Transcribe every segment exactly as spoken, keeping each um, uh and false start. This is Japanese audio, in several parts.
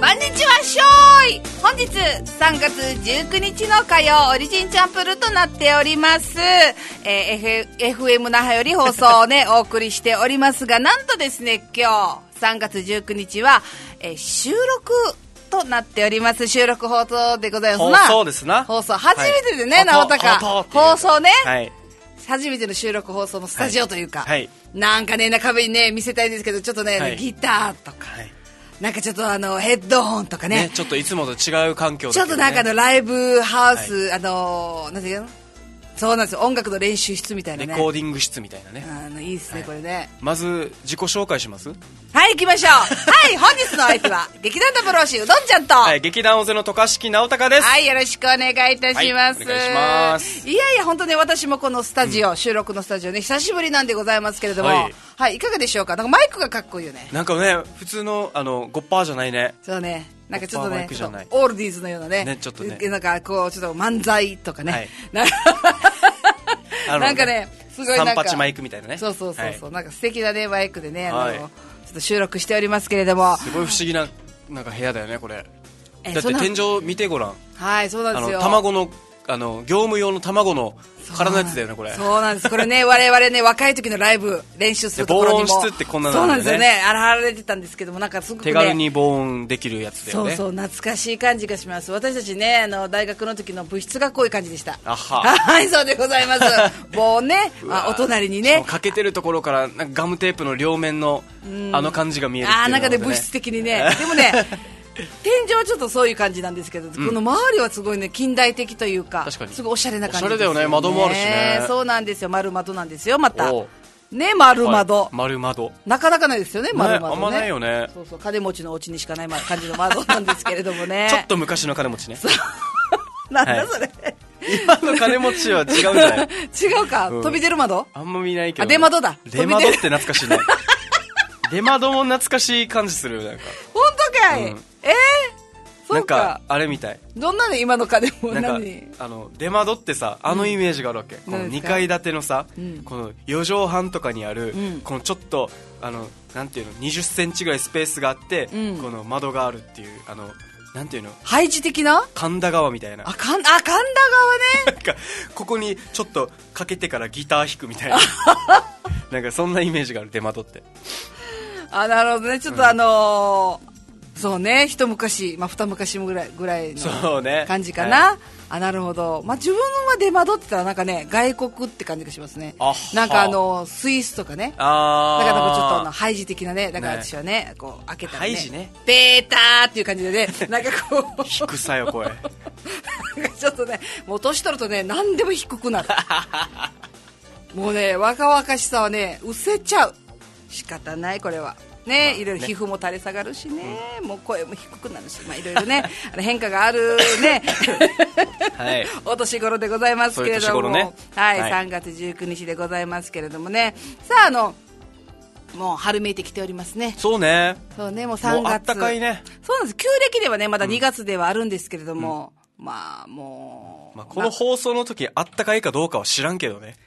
こんにちは、しょーい。本日さんがつじゅうくにちの火曜、オリジンチャンプルとなっております。えー、F、エフエム 那覇より放送をね、お送りしておりますが、なんとですね、今日さんがつじゅうくにちは、えー、収録となっております。収録放送でございますな。 放送ですな。 放送初めてでね、はい、直高放送ね、はい、初めての収録放送のスタジオというか、はい、なんかね、中身にね見せたいんですけど、ちょっとね、はい、ギターとか、はい、なんかちょっとあのヘッドホンとか ね, ねちょっといつもと違う環境だけど、ね、 ちょっとなんかのライブハウス、はい、あのなんていうの、そうなんですよ、音楽の練習室みたいなね、 レコーディング室みたいなね、 あのいいですね、はい、これね。 まず自己紹介します。 はい、行きましょう。はい、本日の相手は劇団ダブルオシうどんちゃんと、 はい、劇団大勢の渡嘉敷直隆です。 はい、よろしくお願いいたします、 はい、お願いします。 いやいや、本当ね、私もこのスタジオ、うん、収録のスタジオね、久しぶりなんでございますけれども、はい、はい、いかがでしょうか。なんかマイクがかっこいいよね。 なんかね、普通のあの ごパーセント じゃないね。 そうね、なんかちょっとね、オールディーズのような ね, ねちょっとね、 なんかこうちょっと漫才とかね、はい、なんかなんかね、すごいなんか三八マイクみたいなね。 そうそうそうそう、はい、なんか素敵なねマイクでね、あの、はい、ちょっと収録しておりますけれども、 すごい不思議ななんか部屋だよねこれ。だって天井見てごらん。 はい、そうなんですよ。 あの卵のあの業務用の卵の殻のやつだよねこれ。 そうなんです。これね、我々ね、若い時のライブ練習するところにも防音室ってこんなのなんだよね。 そうなんですよね、あられてたんですけども、なんかすごくね、 手軽に防音できるやつだよね。 そうそう、懐かしい感じがします。私たちね、あの大学の時の部室がこういう感じでした。 あははい、そうでございます。防音ね、あ、お隣にね、 かけてるところからなんかガムテープの両面のあの感じが見えるっていうのが、ね、 あ、なんかね、物質的にね。でもね天井はちょっとそういう感じなんですけど、うん、この周りはすごいね、近代的というか、確かにすごいおしゃれな感じですよね。 おしゃれだよね、窓もあるしね。 そうなんですよ、丸窓なんですよ、またね、丸窓、はい、 丸窓なかなかないですよね、丸窓 ね, ね、あんまないよね。 そうそう、金持ちのお家にしかない感じの窓なんですけれどもねちょっと昔の金持ちねなんだそれ、はい、 今の金持ちは違うんじゃない違うか、うん、飛び出る窓あんま見ないけど、ね、 あ、出窓だ。 出窓って懐かしいね出窓も懐かしい感じする。なんか本当かい、うん、えーなんかあれみたい。 どんなの今の金もなんかあの出窓ってさ、あのイメージがあるわけ、うん、このにかい建てのさ、うん、このよ畳半とかにある、うん、このちょっとあのなんていうのにじゅっセンチぐらいスペースがあって、うん、この窓があるっていう、あのなんていうの、 配置的な神田川みたいな。 あ、かんあ神田川ねなんかここにちょっとかけてからギター弾くみたいななんかそんなイメージがある出窓って。あ、 なるほどね。ちょっとあのーうん、そうね、一昔、まあ、二昔ぐらいぐらいの感じかな、ね、はい、あ、なるほど。まあ、自分は出窓って言ったらなんかね、外国って感じがしますね。なんかあのスイスとかね、あ、だからちょっとあのハイジ的なね、だから私はね、ね、こう開けたらね、ハイジね、ベーターっていう感じでね、なんかこう低さよ声なんかちょっとね、もう年取るとね、何でも低くなるもうね、若々しさはね、失せちゃう。仕方ない、これはね、まあ、いろいろ皮膚も垂れ下がるしね、うん、もう声も低くなるし、まあ、いろいろねあの変化があるね、はい、お年頃でございますけれども、ね、はいはい、さんがつじゅうくにちでございますけれどもね、さあ、あのもう春めいてきておりますね。 そうね、 そうね、もうさんがつ、もうあったかいね。 そうなんです。旧暦ではねまだにがつではあるんですけれども、うん、まあもう、 まあ、この放送の時あったかいかどうかは知らんけどね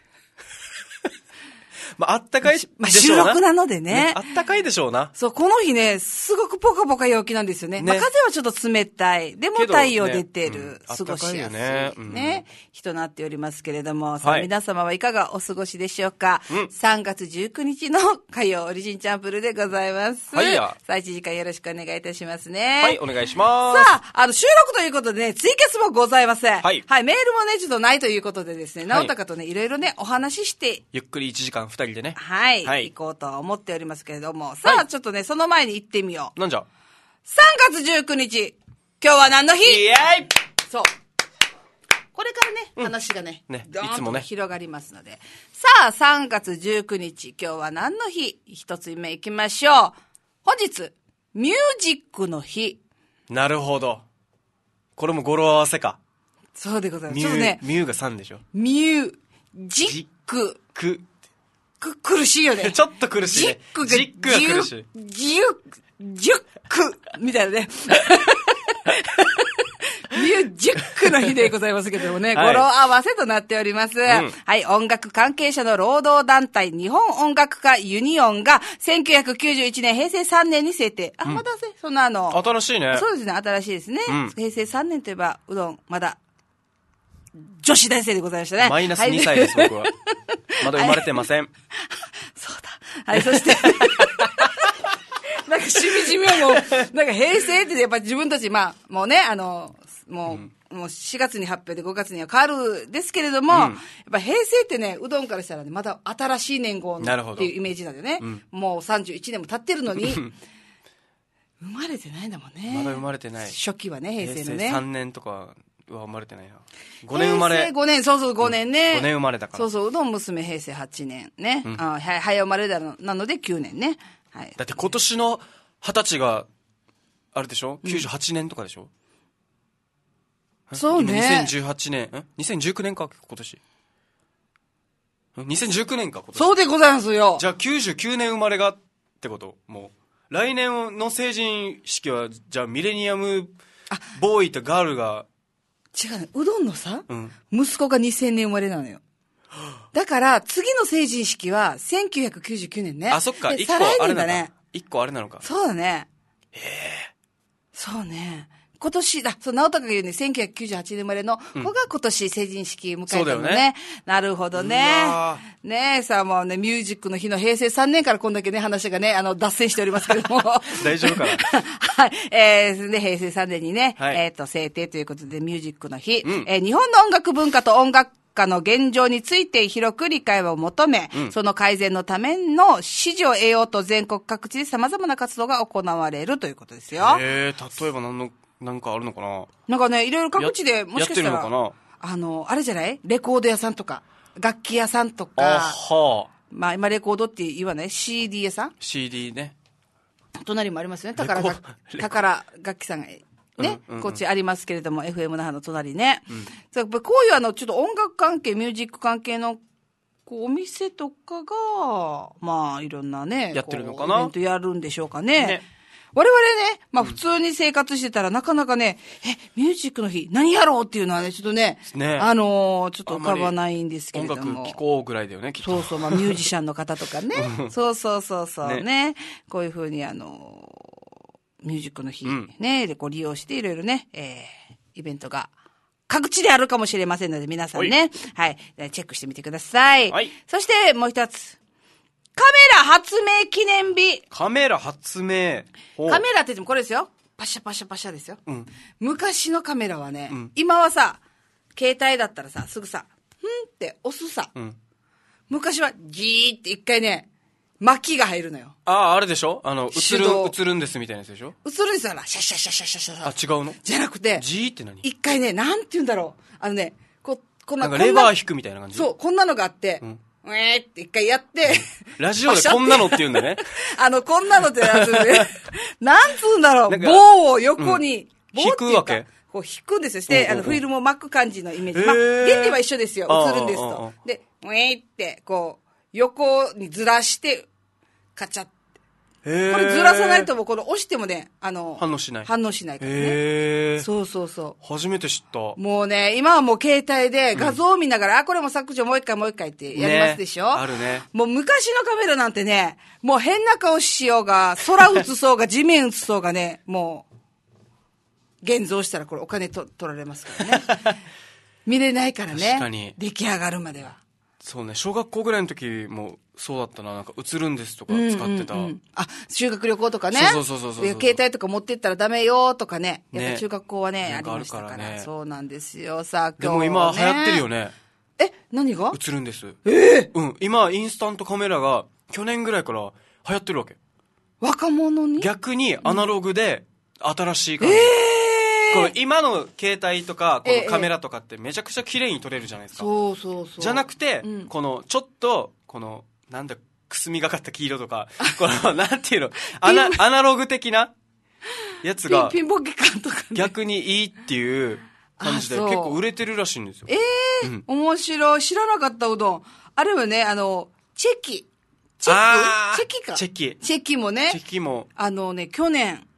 まあ、あったかいでしょうな、まあ、 収録なので ね, ね、 あったかいでしょうな。 そう、この日ね、すごくポカポカ陽気なんですよね。ね、まあ、風はちょっと冷たい。でも太陽出てる。ね、うん、過ごしやすいね、うん、ね、日となっておりますけれども、さあ、はい、皆様はいかがお過ごしでしょうか。うん、さんがつじゅうくにちの火曜オリジンチャンプルでございます。はいや。さあ、いちじかんよろしくお願いいたしますね。 はい、お願いします。 さあ、あの、収録ということでね、ツイキャスもございません。はい。はい、メールもね、ちょっとないということでですね、直高とね、いろいろね、お話しして。 ゆっくりいちじかんふたりでね。 はい。はい、行こうと思っておりますけれども、さあ、はい、ちょっとね、その前に行ってみよう。 なんじゃ、 さんがつじゅうくにち、今日は何の日？ イエーイ。 そう、これからね、うん、話がね、 ね、いつもね、 広がりますので、さあ、さんがつじゅうくにち、今日は何の日？一つ目行きましょう。本日ミュージックの日。 なるほど、これも語呂合わせか。 そうでございます。 ちょっとね、ミューがさんでしょ。 ミュージックくく苦しいよね。 ちょっと苦しいね。 ジックがジックが苦しい。 ジュジュックみたいなね。ミミュージックの日でございますけどもね、 はい、 語呂合わせとなっております、うん。はい、音楽関係者の労働団体日本音楽家ユニオンがせんきゅうひゃくきゅうじゅういちねん平成さんねんに制定。あ、うん、まだせ、そんなあの。 新しいね。 そうですね、新しいですね。 うん、 平成さんねんといえば、うどん、まだ、女子大生でございましたね。 マイナスにさいです、はい、僕は。まだ生まれてません。 そうだ。はい、そして。なんかしみじみはもう、なんか平成ってやっぱ自分たち、まあ、もうね、あの、もう、うん、もうしがつに発表でごがつには変わるですけれども、うん、やっぱ平成ってね、うどんからしたらね、まだ新しい年号っていうイメージなんだよね。うん、もうさんじゅういちねんも経ってるのに、生まれてないんだもんね。 まだ生まれてない。 初期はね、平成のね。 平成さんねんとかは生まれてないな。ごねん生まれ。 平成ごねん、そうそう、ごねんね。 ごねん生まれだから。 そうそう、うどん娘平成はちねんね。うん、あ、早生まれだのなのできゅうねんね。はい。 だって今年の二十歳が、あれでしょ ?きゅうじゅうはちねんとかでしょ、うん、そうね。にせんじゅうはちねん、ん ?にせんじゅうきゅうねんか、今年。にせんじゅうきゅうねんか、今年。 そうでございますよ。 じゃあきゅうじゅうきゅうねん生まれがってこともう。来年の成人式は、じゃあミレニアムボーイとガールが。 違うね。うどんのさ、 うん、 息子がにせんねん生まれなのよ。だから、次の成人式はせんきゅうひゃくきゅうじゅうきゅうねんね。 あ、そっか。一個再来あれ年だね。 一個あれなのか。 そうだね。 へえ。 そうね。今年だ、そう、直人が言うね、せんきゅうひゃくきゅうじゅうはちねん生まれの子が今年成人式迎えたのね。そうだよね。なるほどね。ねえ、さあもうね、ミュージックの日の平成さんねんからこんだけね、話がね、あの、脱線しておりますけれども。 大丈夫かなはい。えー、で、平成さんねんにね、はい、えっ、ー、と、制定ということで、ミュージックの日。うん、えー、日本の音楽文化と音楽の現状について広く理解を求め、うん、その改善のための支持を得ようと全国各地で様々な活動が行われるということですよ。 へー、例えば何の、なんかあるのかな。 なんかね、いろいろ各地でもしかしたら、 やってるのかな。 あの、あれじゃないレコード屋さんとか、楽器屋さんとか、 あはまあ今レコードって言わない シーディー 屋さんシーディー ね。 隣もありますよね。宝楽宝楽器さんが。ね、うんうんうん、こっちありますけれども、エフエム 那覇の隣ね。うん、やっぱこういうあの、ちょっと音楽関係、ミュージック関係の、こう、お店とかが、まあ、いろんなね、 やってるのかな、 イベントやるんでしょうかね。ね、我々ね、まあ普通に生活してたら、なかなかね、え、ミュージックの日、何やろうっていうのはね、ちょっとね、 ね、 あのー、ちょっと浮かばないんですけれども。 音楽聴こうぐらいだよね、きっと。 そうそう、まあミュージシャンの方とかね。そうそうそうそうね、ね。こういうふうにあのー、ミュージックの日、ね、うん、でこう利用していろいろね、えー、イベントが各地であるかもしれませんので、皆さんね、はい、チェックしてみてください。はい。そしてもう一つ。カメラ発明記念日。 カメラ発明。 カメラって言ってもこれですよ。パシャパシャパシャですよ。 うん、 昔のカメラはね、うん、今はさ、携帯だったらさ、すぐさ、ふんって押すさ。うん、昔はギーって一回ね、巻きが入るのよ。 ああ、あれでしょあの、映る、映るんですみたいなやつでしょ映るんですよな。シャシャシャシャシャシャ。 あ、違うのじゃなくて。 ジーって何一回ね、なんて言うんだろう。あのね、こ、こんな、 なんかレバー引くみたいな感じそう、こんなのがあって、うん、うえーって一回やって、 ラジオでこんなのって言うんだね。 あの、こんなのってやつで、なんつうんだろう。棒を横に、 うん、引くわけこう引くんですよ。して、あの、フィルムを巻く感じのイメージ。まあ、原理は一緒ですよ。映るんですと。で、うえーって、こう、横にずらして、カチャって。これずらさないとも、この押してもね、あの、 反応しない。 反応しないからね。 へー。 そうそうそう。 初めて知った。 もうね、今はもう携帯で画像を見ながら、うん、あ、これも削除もう一回もう一回ってやりますでしょ、ね、 あるね。 もう昔のカメラなんてね、もう変な顔しようが、空映そうが、地面映そうがね、もう、現像したらこれお金と取られますからね。見れないからね。 確かに。 出来上がるまでは。 そうね、小学校ぐらいの時もそうだったな。なんか映るんですとか使ってた。うんうんうん、 あ、修学旅行とかね。 そうそうそうそうそう。 携帯とか持ってったらダメよとかね。やっぱ中学校はね、ねありましたから。ね、そうなんですよ。さあ、今日、ね、 でも今流行ってるよね。 え、何が映るんです。 ええー、 うん。今、インスタントカメラが去年ぐらいから流行ってるわけ。 若者に逆にアナログで新しい感じ。えーこの今の携帯とかこのカメラとかってめちゃくちゃ綺麗に撮れるじゃないですか。 そうそうそう。 じゃなくて、うん、このちょっとこのなんだくすみがかった黄色とかこのなんていうのアナアナログ的なやつがピンボケ感とか、ね、 逆にいいっていう感じで結構売れてるらしいんですよ。 ええーうん、面白い。知らなかったうどん。あれはねあのチェキチェキチェキかチェキチェキもねチェキもあのね去年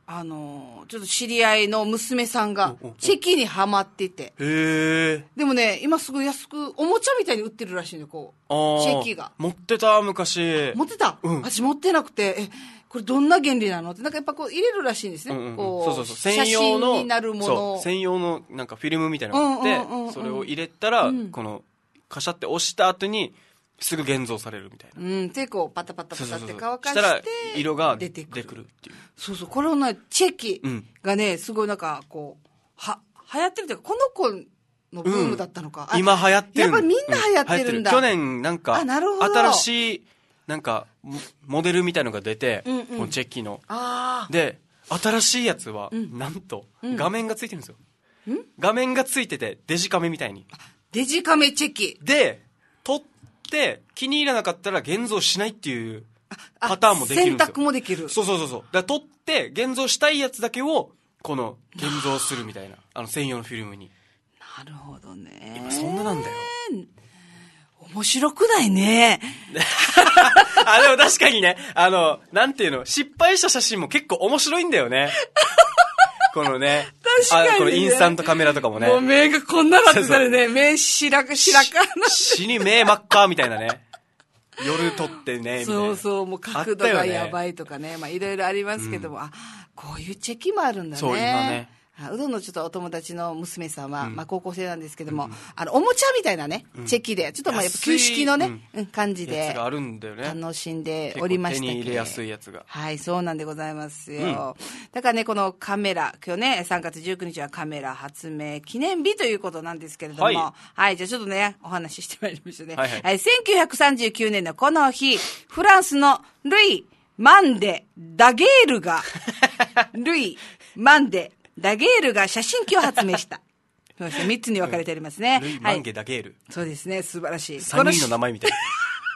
あのちょっと知り合いの娘さんがチェキにハマってて、 へえ。 でもね今すぐ安くおもちゃみたいに売ってるらしいのよ、こうチェキが。 持ってた昔。 持ってた、うん、私持ってなくて、えこれどんな原理なのってなんかやっぱこう入れるらしいんですね、うんうん、こうそうそうそう、専用の写真になるもの、 専用のなんかフィルムみたいなのがあって、うんうんうんうん、それを入れたら、うん、このカシャって押した後にすぐ現像されるみたいな。 うん。で、こう、パタパタパタって乾かして、 したら、色が出てくるっていう。 そうそう。これをね、チェキがね、すごいなんか、こう、は、流行ってるというか、この子のブームだったのか。 うん、今流行ってる。 やっぱりみんな流行ってるんだ。 うん、去年なんか、あ、なるほど。新しい、なんか、モデルみたいのが出て、うんうん、このチェキの。あで、新しいやつは、うん、なんと、画面がついてるんですよ。うん、画面がついてて、デジカメみたいに。 デジカメチェキ。 で、撮って気に入らなかったら現像しないっていうパターンもできるんですよ。 選択もできる。 そうそうそうそう。だから撮って現像したいやつだけをこの現像するみたいな、あの専用のフィルムに。 なるほどね。 今そんななんだよ。 面白くないね。 あ、でも確かにね、あの、なんていうの、失敗した写真も結構面白いんだよね。このね。 確かに、ね。 あ、このインスタントカメラとかもね。 もう目がこんななってたらね、目白く白かな。 死に目真っ赤みたいなね。夜撮ってね、みたいな。 そうそう、もう角度がやばいとかね。ねまあいろいろありますけども、うん、あ、こういうチェキもあるんだね。 そう、今ね。 うどんのちょっとお友達の娘さんは、うん、まあ高校生なんですけども、うん、あの、おもちゃみたいなね、うん、チェキで、ちょっとまあやっぱ旧式のね、うん、感じで、 あるんだよね、 楽しんでおりましたけど。 手に入れやすいやつが。 はい、そうなんでございますよ。だからね、このカメラ、今日ね、さんがつじゅうくにちはカメラ発明記念日ということなんですけれども、はい、はい、じゃあちょっとね、お話ししてまいりましょうね。はい、はいはい、せんきゅうひゃくさんじゅうきゅうねんのこの日、フランスのルイ・マンデ・ダゲールが、ルイ・マンデ、ダゲールが写真機を発明した。そうですね。三つに分かれておりますね。 ルイ・マンゲ・ダゲール、はい。そうですね。素晴らしい。 三人の名前みたいな。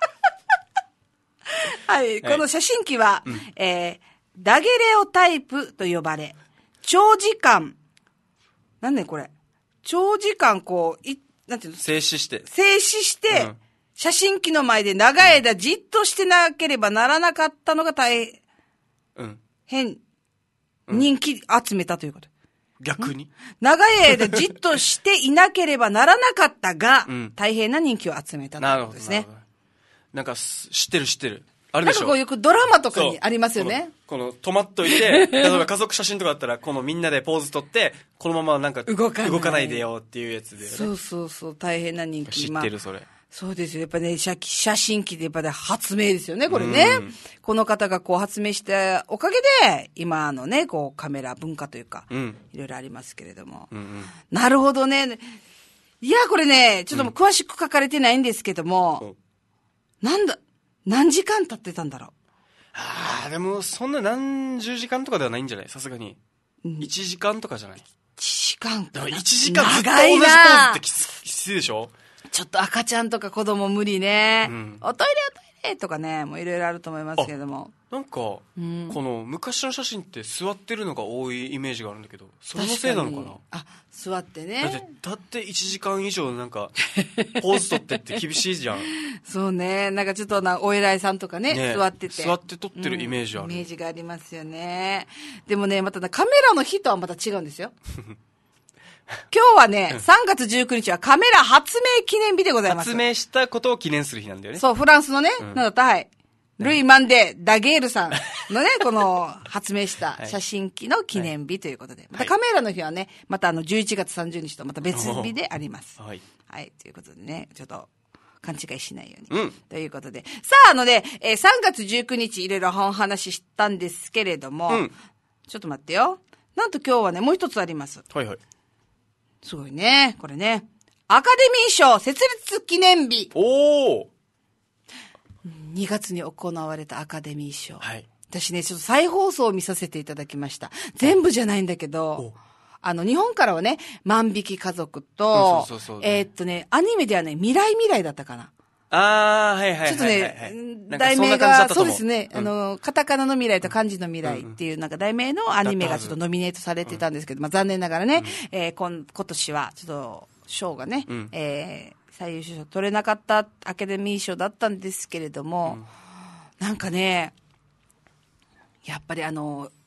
はい。この写真機は、うん、えー、ダゲレオタイプと呼ばれ、長時間、なんねこれ。長時間こう、い、なんていうの？ 静止して。 静止して、うん、写真機の前で長い間じっとしてなければならなかったのが大変、うん人気集めたということ。 逆に長い間じっとしていなければならなかったが、うん、大変な人気を集めたということですね。なるほど。 なんか、知ってる知ってる。あるでしょ。 なんかこうよくドラマとかにありますよね。 この、この止まっといて、例えば家族写真とかだったら、このみんなでポーズ取って、このままなんか動かない、動かないでよっていうやつで、ね。 そうそうそう、大変な人気。 知ってるそれ。 そうですよ。やっぱね、写, 写真機でやっぱね、発明ですよね、これね。この方がこう発明したおかげで、今のね、こうカメラ文化というか、うん、いろいろありますけれども。うんうん、なるほどね。いや、これね、ちょっと詳しく書かれてないんですけども、うん、なんだ、何時間経ってたんだろう。 ああ、でもそんな何十時間とかではないんじゃないさすがに。うん、いちじかんとかじゃない ?いち 時間か。いちじかんずっと同じポーズってきつきついでしょちょっと赤ちゃんとか子供無理ね。うん、おトイレおトイレとかね、もういろいろあると思いますけれども。 なんか、うん、この昔の写真って座ってるのが多いイメージがあるんだけど、そのせいなのかな。 あ、座ってね。 だって、だっていちじかん以上なんか、ポーズ取ってって厳しいじゃん。 そうね。なんかちょっとな、お偉いさんとかね、ね座ってて。 座って撮ってるイメージある、 うん。イメージがありますよね。でもね、またカメラの日とはまた違うんですよ。今日はね、うん、さんがつじゅうくにちはカメラ発明記念日でございます。 発明したことを記念する日なんだよね。 そう、フランスのね、うん、なんだった、はい。ルイ・マンデ・ダゲールさんのね、この発明した写真機の記念日ということで。はい、またカメラの日はね、またあのじゅういちがつさんじゅうにちとまた別日であります。はい。はい、ということでね、ちょっと勘違いしないように。うん。ということで。さあ、あのね、えー、さんがつじゅうくにちいろいろお話ししたんですけれども、うん、ちょっと待ってよ。なんと今日はね、もう一つあります。 はいはい。 すごいね。これね。アカデミー賞設立記念日。 おー。 にがつに行われたアカデミー賞。はい。私ね、ちょっと再放送を見させていただきました。全部じゃないんだけど、あの、日本からはね、万引き家族と、そうそうそうそうえー、っとね、アニメではね、未来未来だったかな。 あー、はいはいはいはい、はい。 ちょっとね、題名が、そうですね、うん、あの、カタカナの未来と漢字の未来っていう、なんか題名のアニメがちょっとノミネートされてたんですけど、まあ残念ながらね、うん、えー、今、今年はちょっと、賞がね、うん、えー、最優秀賞取れなかったアカデミー賞だったんですけれども、うん、なんかね、やっぱりあの、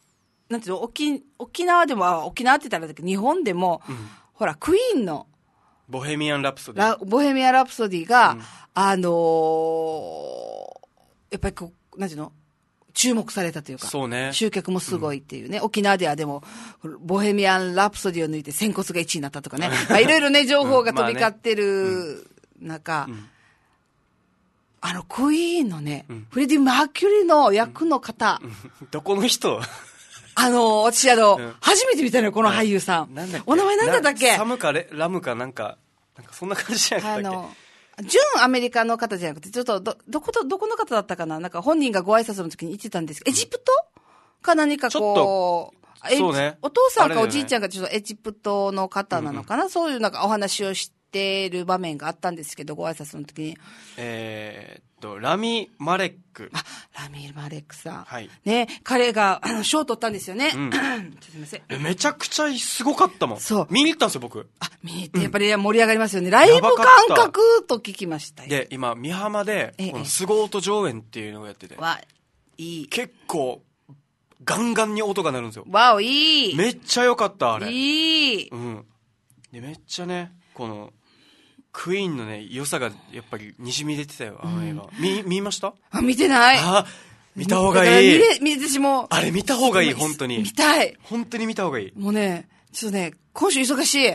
なんていうの、沖、沖縄でも、あ沖縄って言ったらだけど、日本でも、うん、ほら、クイーンの、 ボヘミアン・ラプソディ。 ラボヘミアン・ラプソディが、うん、あのー、やっぱりこう、なんていうの注目されたというか、 そうね。 集客もすごいっていうね、うん、沖縄ではでも、ボヘミアン・ラプソディを抜いて仙骨がいちいになったとかね、まあいろいろね、情報が飛び交ってる中、うんまあねうん、あの、クイーンのね、うん、フレディ・マーキュリーの役の方、 うん、どこの人あの、私あの、うん、初めて見たのよ、この俳優さん。なんだっけお名前なんだったっけサムかレラムかなんか、なんかそんな感じじゃなかったっけあの、 純アメリカの方じゃなくて、ちょっとど、どこと、どこの方だったかななんか本人がご挨拶の時に言ってたんですけど、エジプトか何かこう、 そうね。 お父さんかおじいちゃんがちょっとエジプトの方なのかな、うんうん、そういうなんかお話をしてる場面があったんですけど、ご挨拶の時に。 えー、っと、ラミ・マレック。 あ、ラミ・マレックさん。 はい。 ね、彼が、あの、賞を取ったんですよね。うん、ちょっとすみません。 めちゃくちゃすごかったもん。そう。見に行ったんですよ、僕。 あ、見に行って、やっぱり盛り上がりますよね。うん、ライブ感覚と聞きましたよ。 で、今、美浜で、このスゴート上演っていうのをやってて。 わ、いい。 結構、ガンガンに音が鳴るんですよ。 わお、いい。 めっちゃ良かった、あれ。 いい。 うん。で、めっちゃね、この、クイーンのね、良さがやっぱりにじみ出てたよ、あの映画。うん、見、見ました？ あ、見てない。 あ、見た方がいい。 見れ、見れ、私も。 あれ見た方がいい、本当に。 見たい。 本当に見た方がいい。 もうね、ちょっとね、今週忙しい。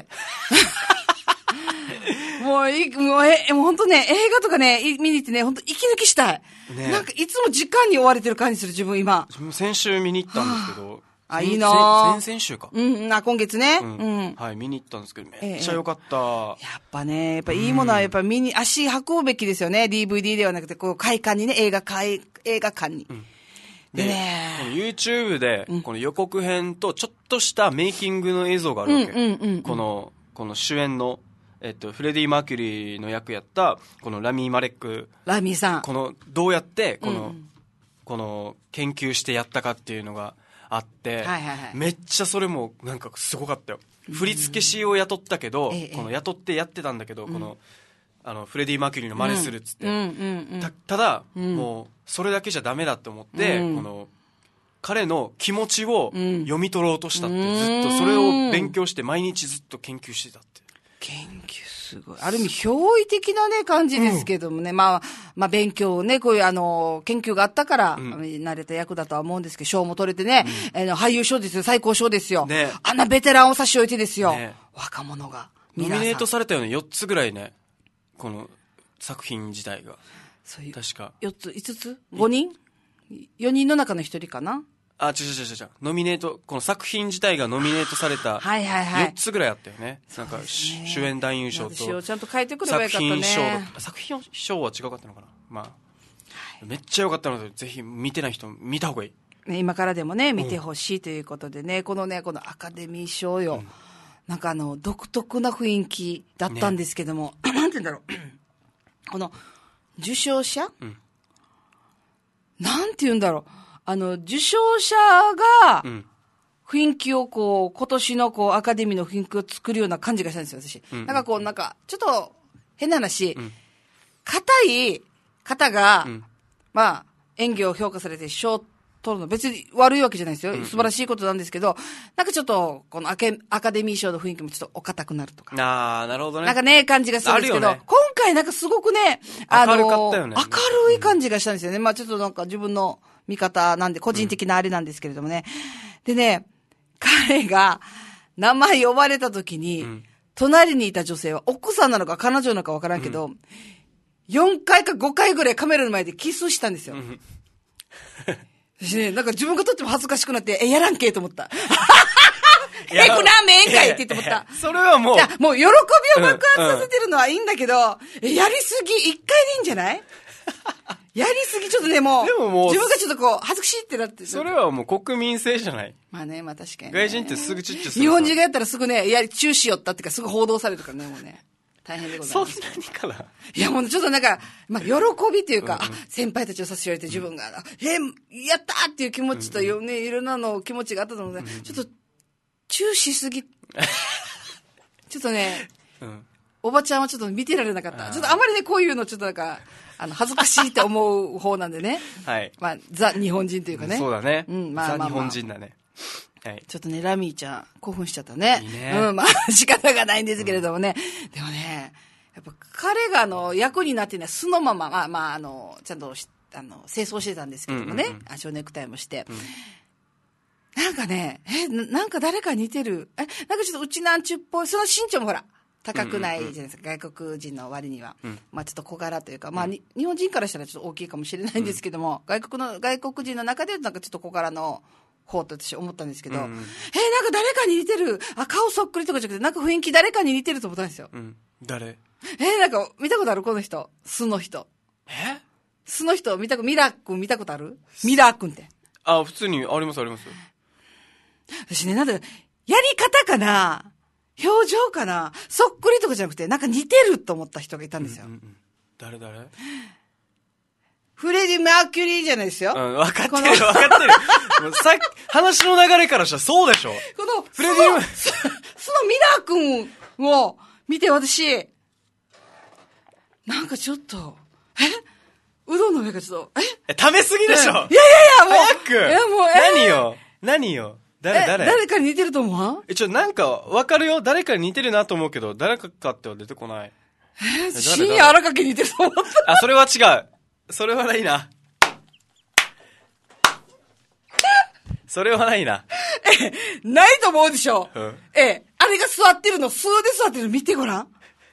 もうい、もう、え、もう本当ね、映画とかね、見に行ってね、本当息抜きしたい。ね。なんかいつも時間に追われてる感じする、自分今。 先週見に行ったんですけど。 あ、いいなぁ。 先々週か。 うん、あ、今月ね。うん。うん、はい、見に行ったんですけど、めっちゃ良かった、ええ。 やっぱね、やっぱいいものはやっぱ見に、うん、足運ぶべきですよね。ディーブイディー ではなくて、こう、会館にね、映画会、映画館に。うん、 でね、YouTube で、この予告編とちょっとしたメイキングの映像があるわけ。うんうんうんうん、この、この主演の、えっと、フレディ・マーキュリーの役やった、このラミー・マレック。 ラミーさん。 この、どうやって、この、うん、この、研究してやったかっていうのが、あって、はいはいはい、めっちゃそれもなんかすごかったよ。振付師を雇ったけど、この雇ってやってたんだけど、うん、このあのフレディ・マーキュリーの真似するっつって、うんうんうん、た, ただ、うん、もうそれだけじゃダメだって思って、うん、この彼の気持ちを読み取ろうとしたって、うん、ずっとそれを勉強して毎日ずっと研究してたって。 研究すごい。ある意味、驚異的なね、感じですけどもね。うん、まあ、まあ、勉強ね、こういうあの、研究があったから、うん、慣れた役だとは思うんですけど、賞も取れてね、うん、あの俳優賞ですよ、最高賞ですよ。ね、あんなベテランを差し置いてですよ。ね、若者が。 ノミネートされたよね、よっつぐらいね。この作品自体が。 そういう。 確か。 よっつ、いつつ ?ご 人 ?よ 人の中のひとりかな。 あ、違う違う違う違う。ノミネート、この作品自体がノミネートされた、はいはいはい。よっつぐらいあったよね。なんか、主演男優賞と。 私をちゃんと書いてくればよかったね。 作品賞、作品賞は違かったのかな。まあ、はい、めっちゃ良かったので、ぜひ見てない人見た方がいい。 ね、今からでもね、見てほしいということでね、うん、このね、このアカデミー賞よ。うん、なんかあの、独特な雰囲気だったんですけども、ね、なんて言うんだろう。この、受賞者、うん、なんて言うんだろう。あの、受賞者が、雰囲気をこう、今年のこう、アカデミーの雰囲気を作るような感じがしたんですよ、私。うんうん、なんかこう、なんか、ちょっと、変な話、硬、うん、い方が、うん、まあ、演技を評価されて賞を取るの、別に悪いわけじゃないですよ。うんうん、素晴らしいことなんですけど、なんかちょっと、このアケアカデミー賞の雰囲気もちょっとお堅くなるとか。 ああ、なるほどね。 なんかね、感じがするんですけど、ね、今回なんかすごくね、あの、 明るかったよね。 明るい感じがしたんですよね。うん、まあちょっとなんか自分の、見方なんで、個人的なあれなんですけれどもね。うん、でね、彼が名前呼ばれた時に、うん、隣にいた女性は奥さんなのか彼女なのかわからんけど、うん、よんかいかごかいぐらいカメラの前でキスしたんですよ。うん、私ね、なんか自分がとっても恥ずかしくなって、え、やらんけと思った。え、これラーメンかいって言って思った。 それはもう。 いや、もう喜びを爆発させてるのはいいんだけど、うんうん、え、やりすぎ、一回でいいんじゃないやりすぎちょっとね、もう、でももう自分がちょっとこう、恥ずかしいってなって。 それはもう国民性じゃない。 まあね、まあ確かに、ね。 外人ってすぐチュッチュする。 日本人がやったらすぐね、やり、中止よったっていうかすぐ報道されるからね、もうね。大変でございます。 そんなにかな。 いや、もうちょっとなんか、まあ、喜びというか、うんうん、先輩たちを差し上げて自分が、うん、え、やったーっていう気持ちというね、いろんなの気持ちがあったので、うんうん、ちょっと、中止すぎ。ちょっとね、うん、おばちゃんはちょっと見てられなかった。ちょっとあまりね、こういうのちょっとなんか、あの、恥ずかしいって思う方なんでね。 はい。 まあ、ザ日本人というかね。 そうだね。うん、まあまあ、まあ、ザ日本人だね。 はい、 ちょっとねラミーちゃん興奮しちゃったね。 いいね、 うん、まあ仕方がないんですけれどもね、うん、でもねやっぱ彼があの役になってね素のまままあまああのちゃんとあの清掃してたんですけどもね、うんうんうん、あ蝶ネクタイもして、うん、なんかねえなんか誰か似てるえなんかちょっとうちなんちゅっぽいその身長もほら高くないじゃないですか、うんうんうん、外国人の割には、うん、まあちょっと小柄というか、まあ、うん、日本人からしたらちょっと大きいかもしれないんですけども、うん、外国の外国人の中でなんかちょっと小柄の方と私思ったんですけど、うんうん、えー、なんか誰かに似てるあ顔そっくりとかじゃなくてなんか雰囲気誰かに似てると思ったんですよ、 うん、誰えー、なんか見たことあるこの人素の人え素の人見たミラー君見たことあるミラー君ってあ普通にありますあります。 私ねなんでやり方かな表情かなそっくりとかじゃなくてなんか似てると思った人がいたんですよ、うんうんうん、 誰誰フレディ・マーキュリーじゃないですよ、 うん、分かってる分かってるもうさっき話の流れからしたらそうでしょこのフレディ・そのミラー君を見て私なんかちょっとえうどんの上がちょっとええ食べ過ぎでしょ、いやいやいやもう早くいやもう、 えー、何よ何よ誰誰誰かに似てると思う？ え、ちょ、なんか、わかるよ。誰かに似てるなと思うけど、誰かかっては出てこない。 えー、深夜荒掛けに似てると思った。 あ、それは違う。それはないな。それはないな。 え、ないと思うでしょ。 うん、 え、あれが座ってるの、数で座ってるの見てごらん。は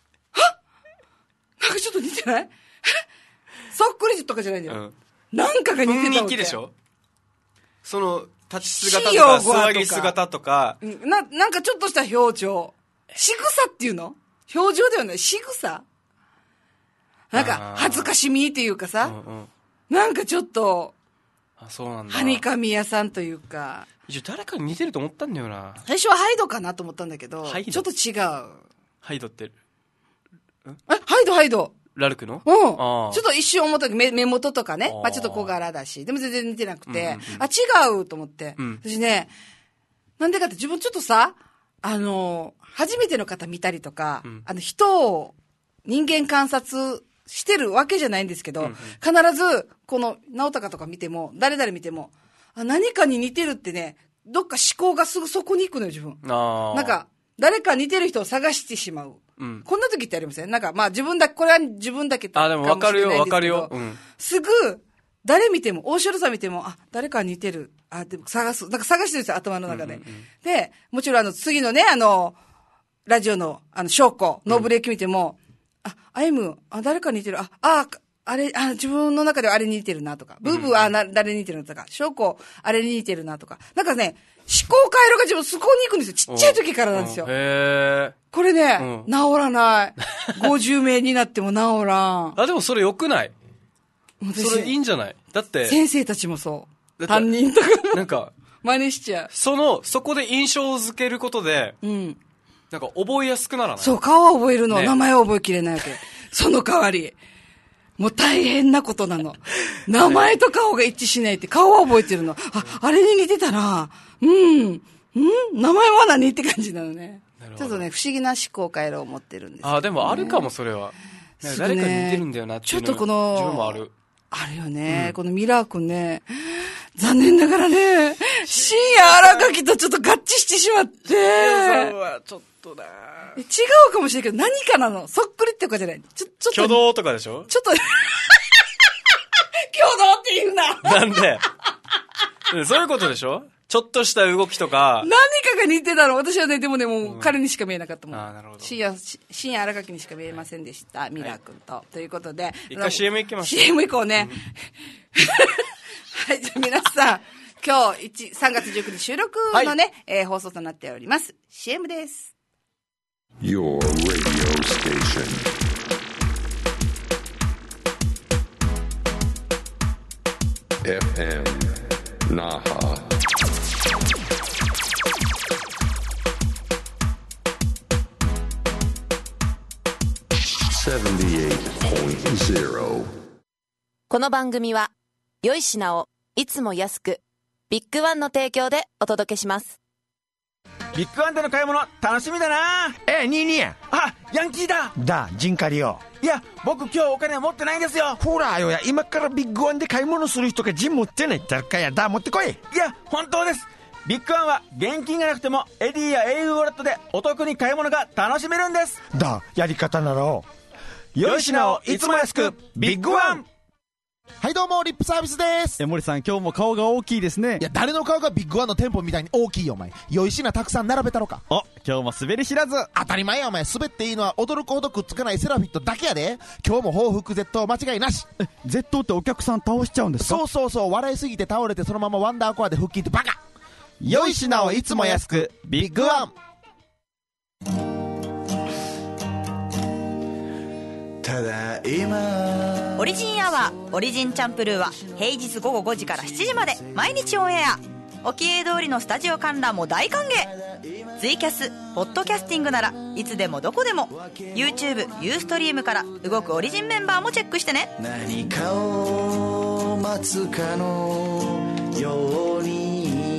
なんかちょっと似てないそっくりとかじゃないんだよ。うん、なんかが似てたわけ。 雰囲気でしょその、立ち姿とか座り姿とかな、なんかちょっとした表情仕草っていうの表情ではない仕草なんか恥ずかしみっていうかさ、うんうん、なんかちょっとあそうなんだはにかみ屋さんというか一応誰かに似てると思ったんだよな。 最初はハイドかなと思ったんだけどちょっと違う。 ハイドってえハイドハイドラルクのうん。ちょっと一瞬思ったけど、目、目元とかね。まあちょっと小柄だし。でも全然似てなくて。うんうんうん、あ、違うと思って、うん。私ね、なんでかって自分ちょっとさ、あの、初めての方見たりとか、うん、あの、人を人間観察してるわけじゃないんですけど、うんうん、必ず、この、直高とか見ても、誰々見ても、あ、何かに似てるってね、どっか思考がすぐそこに行くのよ、自分。あなんか、誰か似てる人を探してしまう。うん、こんな時ってありません？なんか、まあ自分だ、これは自分だけあ、でも分かるよ、分かるよ。うん、 すぐ、誰見ても、大城さん見ても、あ、誰か似てる。あ、でも探す。なんか探してるんですよ、頭の中で。うんうんうん、で、もちろんあの、次のね、あの、ラジオの、あの、証拠、ノーブレーキ見ても、うん、あ、アイム、あ、誰か似てる。あ、あ、あれ、あ、自分の中ではあれに似てるなとか、ブーブー、あ、な、誰に似てるなとか、証拠、あれに似てるなとか。なんかね、思考回路が自分そこに行くんですよ。ちっちゃい時からなんですよ。 へー。 これね、うん、治らない。ごじゅう名になっても治らん。 あ、でもそれ良くない？それいいんじゃない？だって。 先生たちもそう。担任とかも。 なんか、 真似しちゃう。 その、そこで印象づけることで、うん。なんか覚えやすくならない？ そう、顔は覚えるの。ね、名前は覚えきれないわけ。その代わり。もう大変なことなの。名前と顔が一致しないって顔は覚えてるの。あ、あれに似てたな。うん。ん名前は何って感じなのね。ちょっとね、不思議な思考回路を持ってるんです、ね。 あ、でもあるかも、それは。ね、誰かに似てるんだよなっていうの。 ちょっとこの、 自分もある。 あるよね、うん。このミラー君ね、残念ながらね、深夜荒垣とちょっと合致してしまって。いや、そうはちょっとだ。 違うかもしれないけど、何かなの。そっくりっていうかじゃない。ちょ、ちょっと。 挙動とかでしょ？ ちょっと、挙動って言うな。 なんでそういうことでしょ？ちょっとした動きとか。 何かが似てたの。私はね、でもね、もう彼にしか見えなかったもん。 うん、あ、なるほど。 深夜、深夜荒垣にしか見えませんでした。ミラー君と。はい、ということで。 一回 シーエム 行きましょう。 シーエム 行こうね。うん、はい、じゃあ皆さん、今日、さんがつじゅうくにち収録のね、はい、えー、放送となっております。シーエム です。 Your radio station.エフエムNaha. seventy-eight point zero. この番組は良い品をいつも安くビッグワンの提供でお届けします。 ビッグワンでの買い物楽しみだな。 え、ニーニーや。 あ、ヤンキーだ。 だ、ジンカリよ。 いや、僕今日お金持ってないんですよ。 ほらよや、今からビッグワンで買い物する人がジン持ってないって言ったらかや。だ、持ってこい。 いや、本当です。 ビッグワンは現金がなくてもエディや au ウォレットでお得に買い物が楽しめるんです。 だ、やり方なら良い品をいつも安く、ビッグワン。 はいどうも、リップサービスです。 え、森さん今日も顔が大きいですね。 いや、誰の顔がビッグワンの店舗みたいに大きいよお前。良い品たくさん並べたろか。 お、今日も滑り知らず。 当たり前やお前。滑っていいのは驚くほどくっつかないセラフィットだけやで。今日も報復絶倒間違いなし。 え、絶倒ってお客さん倒しちゃうんですか？ そうそうそう、笑いすぎて倒れてそのままワンダーコアで腹筋ってバカ。 良い品をいつも安く、ビッグワン。 ただいまオリジンアワーオリジンチャンプルーは平日午後ごじからしちじまで毎日オンエア。おきえ通りのスタジオ観覧も大歓迎。ツイキャスポッドキャスティングならいつでもどこでも YouTube、ユーストリームから動くオリジンメンバーもチェックしてね。 何かを待つかのように。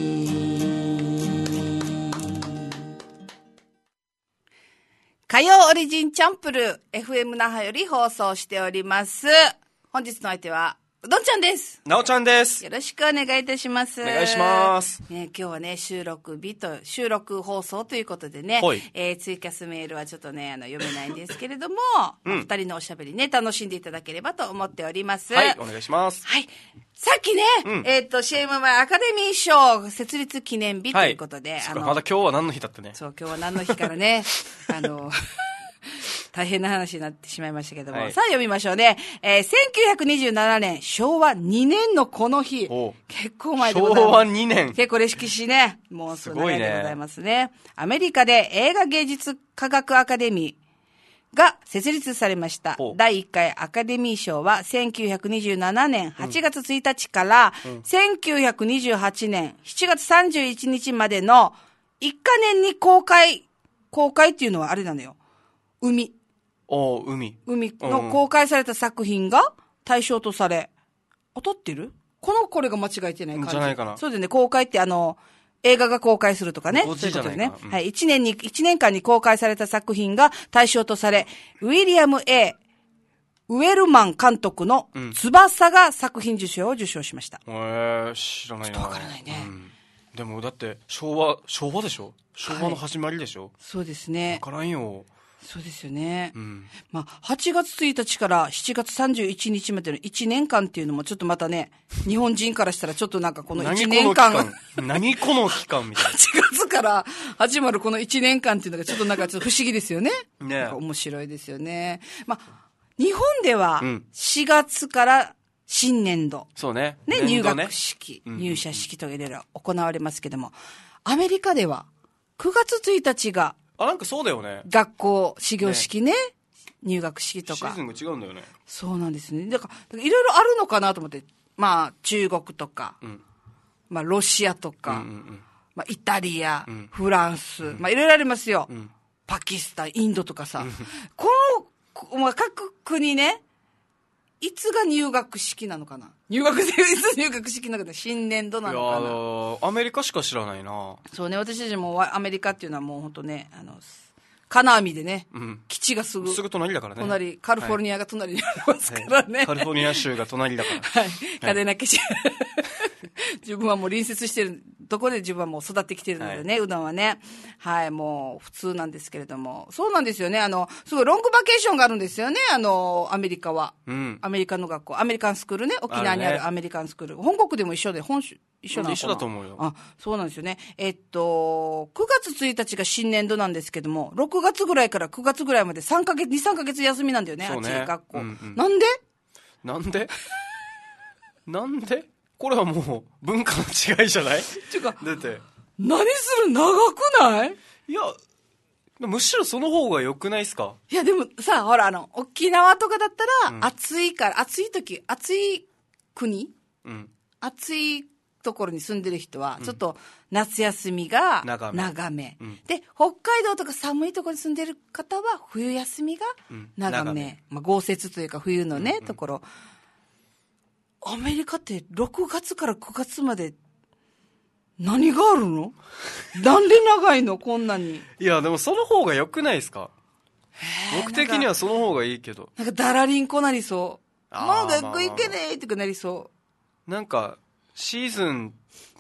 火曜オリジンチャンプルー エフエム 那覇より放送しております。本日の相手はうどんちゃんです。 なおちゃんです。 よろしくお願いいたします。 お願いします。 ね、今日はね、収録日と、収録放送ということでね、えー、ツイキャスメールはちょっとね、あの、読めないんですけれども、うん、二人のおしゃべりね、楽しんでいただければと思っております。 はい、お願いします。 はい。さっきね、うん、えっ、ー、と、シーエムワイ アカデミー賞設立記念日ということで、はい、 あの、まだ今日は何の日だってね。 そう、今日は何の日からね、あの、大変な話になってしまいましたけども、はい、さあ読みましょうね。えー、せんきゅうひゃくにじゅうななねん、しょうわにねんのこの日。結構前でございます。 しょうわにねん。 結構歴史ね。もうすごいでございますね。アメリカで映画芸術科学アカデミーが設立されました。だいいっかいアカデミー賞はせんきゅうひゃくにじゅうななねんはちがつついたちから、うん、せんきゅうひゃくにじゅうはちねんしちがつさんじゅういちにちまでのいっかねんに公開、公開っていうのはあれなのよ。海。 お海。 海の公開された作品が対象とされ、当たってる？このこれが間違えてない感じ。 じゃないかな。 そうですね、公開ってあの、映画が公開するとかね。そういうことですね。うん、はい。一年に、一年間に公開された作品が対象とされ、ウィリアム A. ウェルマン監督の翼が作品受賞を受賞しました。 へ、うん、えー、知らないな。 ちょっとわからないね。うん、 でもだって昭和、昭和でしょ？昭和の始まりでしょ？はい、 そうですね。 わからんよ。 そうですよね。 うん、まあ、はちがつついたちからしちがつさんじゅういちにちまでのいちねんかんっていうのもちょっとまたね、日本人からしたらちょっとなんかこのいちねんかん。 何この期間みたいな。 はちがつから始まるこのいちねんかんっていうのがちょっとなんかちょっと不思議ですよね。 ね。 なんか面白いですよね。まあ、日本ではしがつから新年度。 そうね。 ね、入学式、ね、入社式とかいろいろ行われますけども、アメリカではくがつついたちがあ、なんかそうだよね。 学校、始業式ね。ね、入学式とか。 シーズンが違うんだよね。 そうなんですね。だから、いろいろあるのかなと思って。まあ、中国とか、うん、まあ、ロシアとか、うんうんうん、まあ、イタリア、うん、フランス、うん、まあ、いろいろありますよ。うん、パキスタン、インドとかさ。うん、この、まあ、各国ね、いつが入学式なのかな、入学で、いつ入学式なのかな、新年度なのかな。 いやアメリカしか知らないな。 そうね、私たちもアメリカっていうのはもう本当ね、あの、金網でね、うん、基地がすぐ。 すぐ隣だからね。 隣、カリフォルニアが隣にありますからね。はい、 カリフォルニア州が隣だから。 はい。嘉手納基地。自分はもう隣接してるところで自分はもう育ってきてるのでね、はい、うどんはね。はい、もう普通なんですけれども。そうなんですよね。あの、すごいロングバケーションがあるんですよね、あの、アメリカは。うん。アメリカの学校。アメリカンスクールね。沖縄にあるアメリカンスクール。ね、本国でも一緒で、本州、一緒なのかな。 一緒だと思うよ。 あ、そうなんですよね。えっと、くがつついたちが新年度なんですけども、ろくがつぐらいからくがつぐらいまでさんかげつ、に、さんかげつ休みなんだよね、 そうね、 あっち学校、 うんうん。 なんでなんでなんでこれはもう文化の違いじゃない？ っていうか、 だって何する長くない？ いや、むしろその方が良くないですか？ いやでもさ、ほらあの沖縄とかだったら、うん、暑いから暑い時暑い国、うん、暑いところに住んでる人はちょっと夏休みが長め、長め、うん、で北海道とか寒いところに住んでる方は冬休みが長め、うん、長め、まあ、豪雪というか冬のね、うんうん、ところ。アメリカってろくがつからくがつまで何があるの？なんで長いのこんなに。 いやでもその方が良くないですか？僕的にはその方がいいけど。 なんかダラリンコなりそう。もう学校行けねえってかなりそう。 なんかシーズン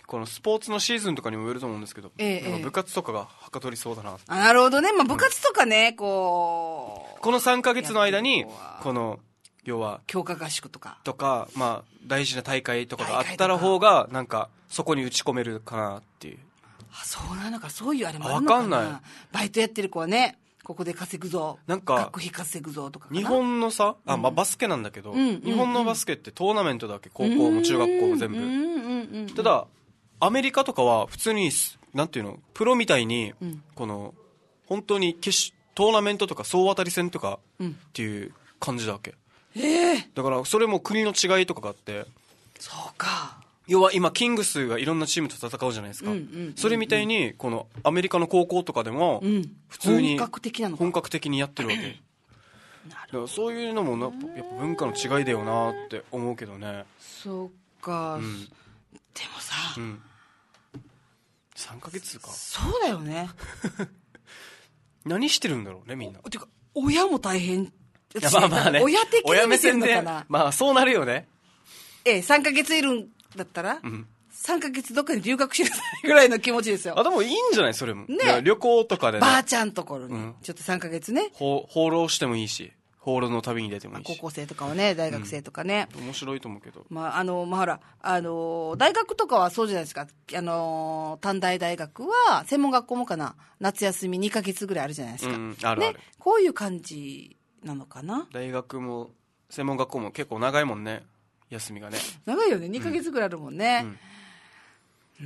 このスポーツのシーズンとかにもよると思うんですけど、 ええなんか部活とかがはかどりそうだな。 あ、なるほどね。まあ部活とかね、こう。 このさんかげつの間に、この、要は、 強化合宿とか。 とか、まあ、大事な大会とかがあったら方が、なんか、そこに打ち込めるかなっていう。 あ、そうなのか、そういうあれもあるのかな。 わかんない。 バイトやってる子はね、ここで稼ぐぞ。 なんか、 学費稼ぐぞとかかな。 日本のさ、あ、まあバスケなんだけど、 うん、 日本のバスケってトーナメントだけ、高校も中学校も全部。 うんうんうんうん、 ただ、アメリカとかは普通に、なんていうの、プロみたいに、うん、この、本当に決し、トーナメントとか総当たり戦とかっていう感じだわけ。 えー、 だからそれも国の違いとかがあって、 そうか。 要は今キングスがいろんなチームと戦うじゃないですか、うんうんうんうん、それみたいにこのアメリカの高校とかでも普通に本格的なの本格的にやってるわけ。だからそういうのもなやっぱ文化の違いだよなって思うけどね。 そうか、うん、でもさ、うん、 さんかげつか。 そうだよね何してるんだろうねみんな。 てか親も大変。 いやまあまあね、 親的に見てるのかな。 親目線でまあそうなるよね。 ええ、さんかげついるんだったら、うん、さんかげつどっかに留学しなさいぐらいの気持ちですよ。 あ、でもいいんじゃないそれも。ね。旅行とかでね。 ばあちゃんところに、うん、ちょっとさんかげつね。 放浪してもいいし、放浪の旅に出てもいいし。 高校生とかはね、大学生とかね。 うん、面白いと思うけど。 まあ、あの、まあ、ほら、あの、大学とかはそうじゃないですか。あの、短大大学は、専門学校もかな、夏休みにかげつぐらいあるじゃないですか。 うん、あるある。 ね、こういう感じなのかな。 大学も、専門学校も結構長いもんね。休みがね。 長いよね。にかげつぐらいあるもんね。うん。うん、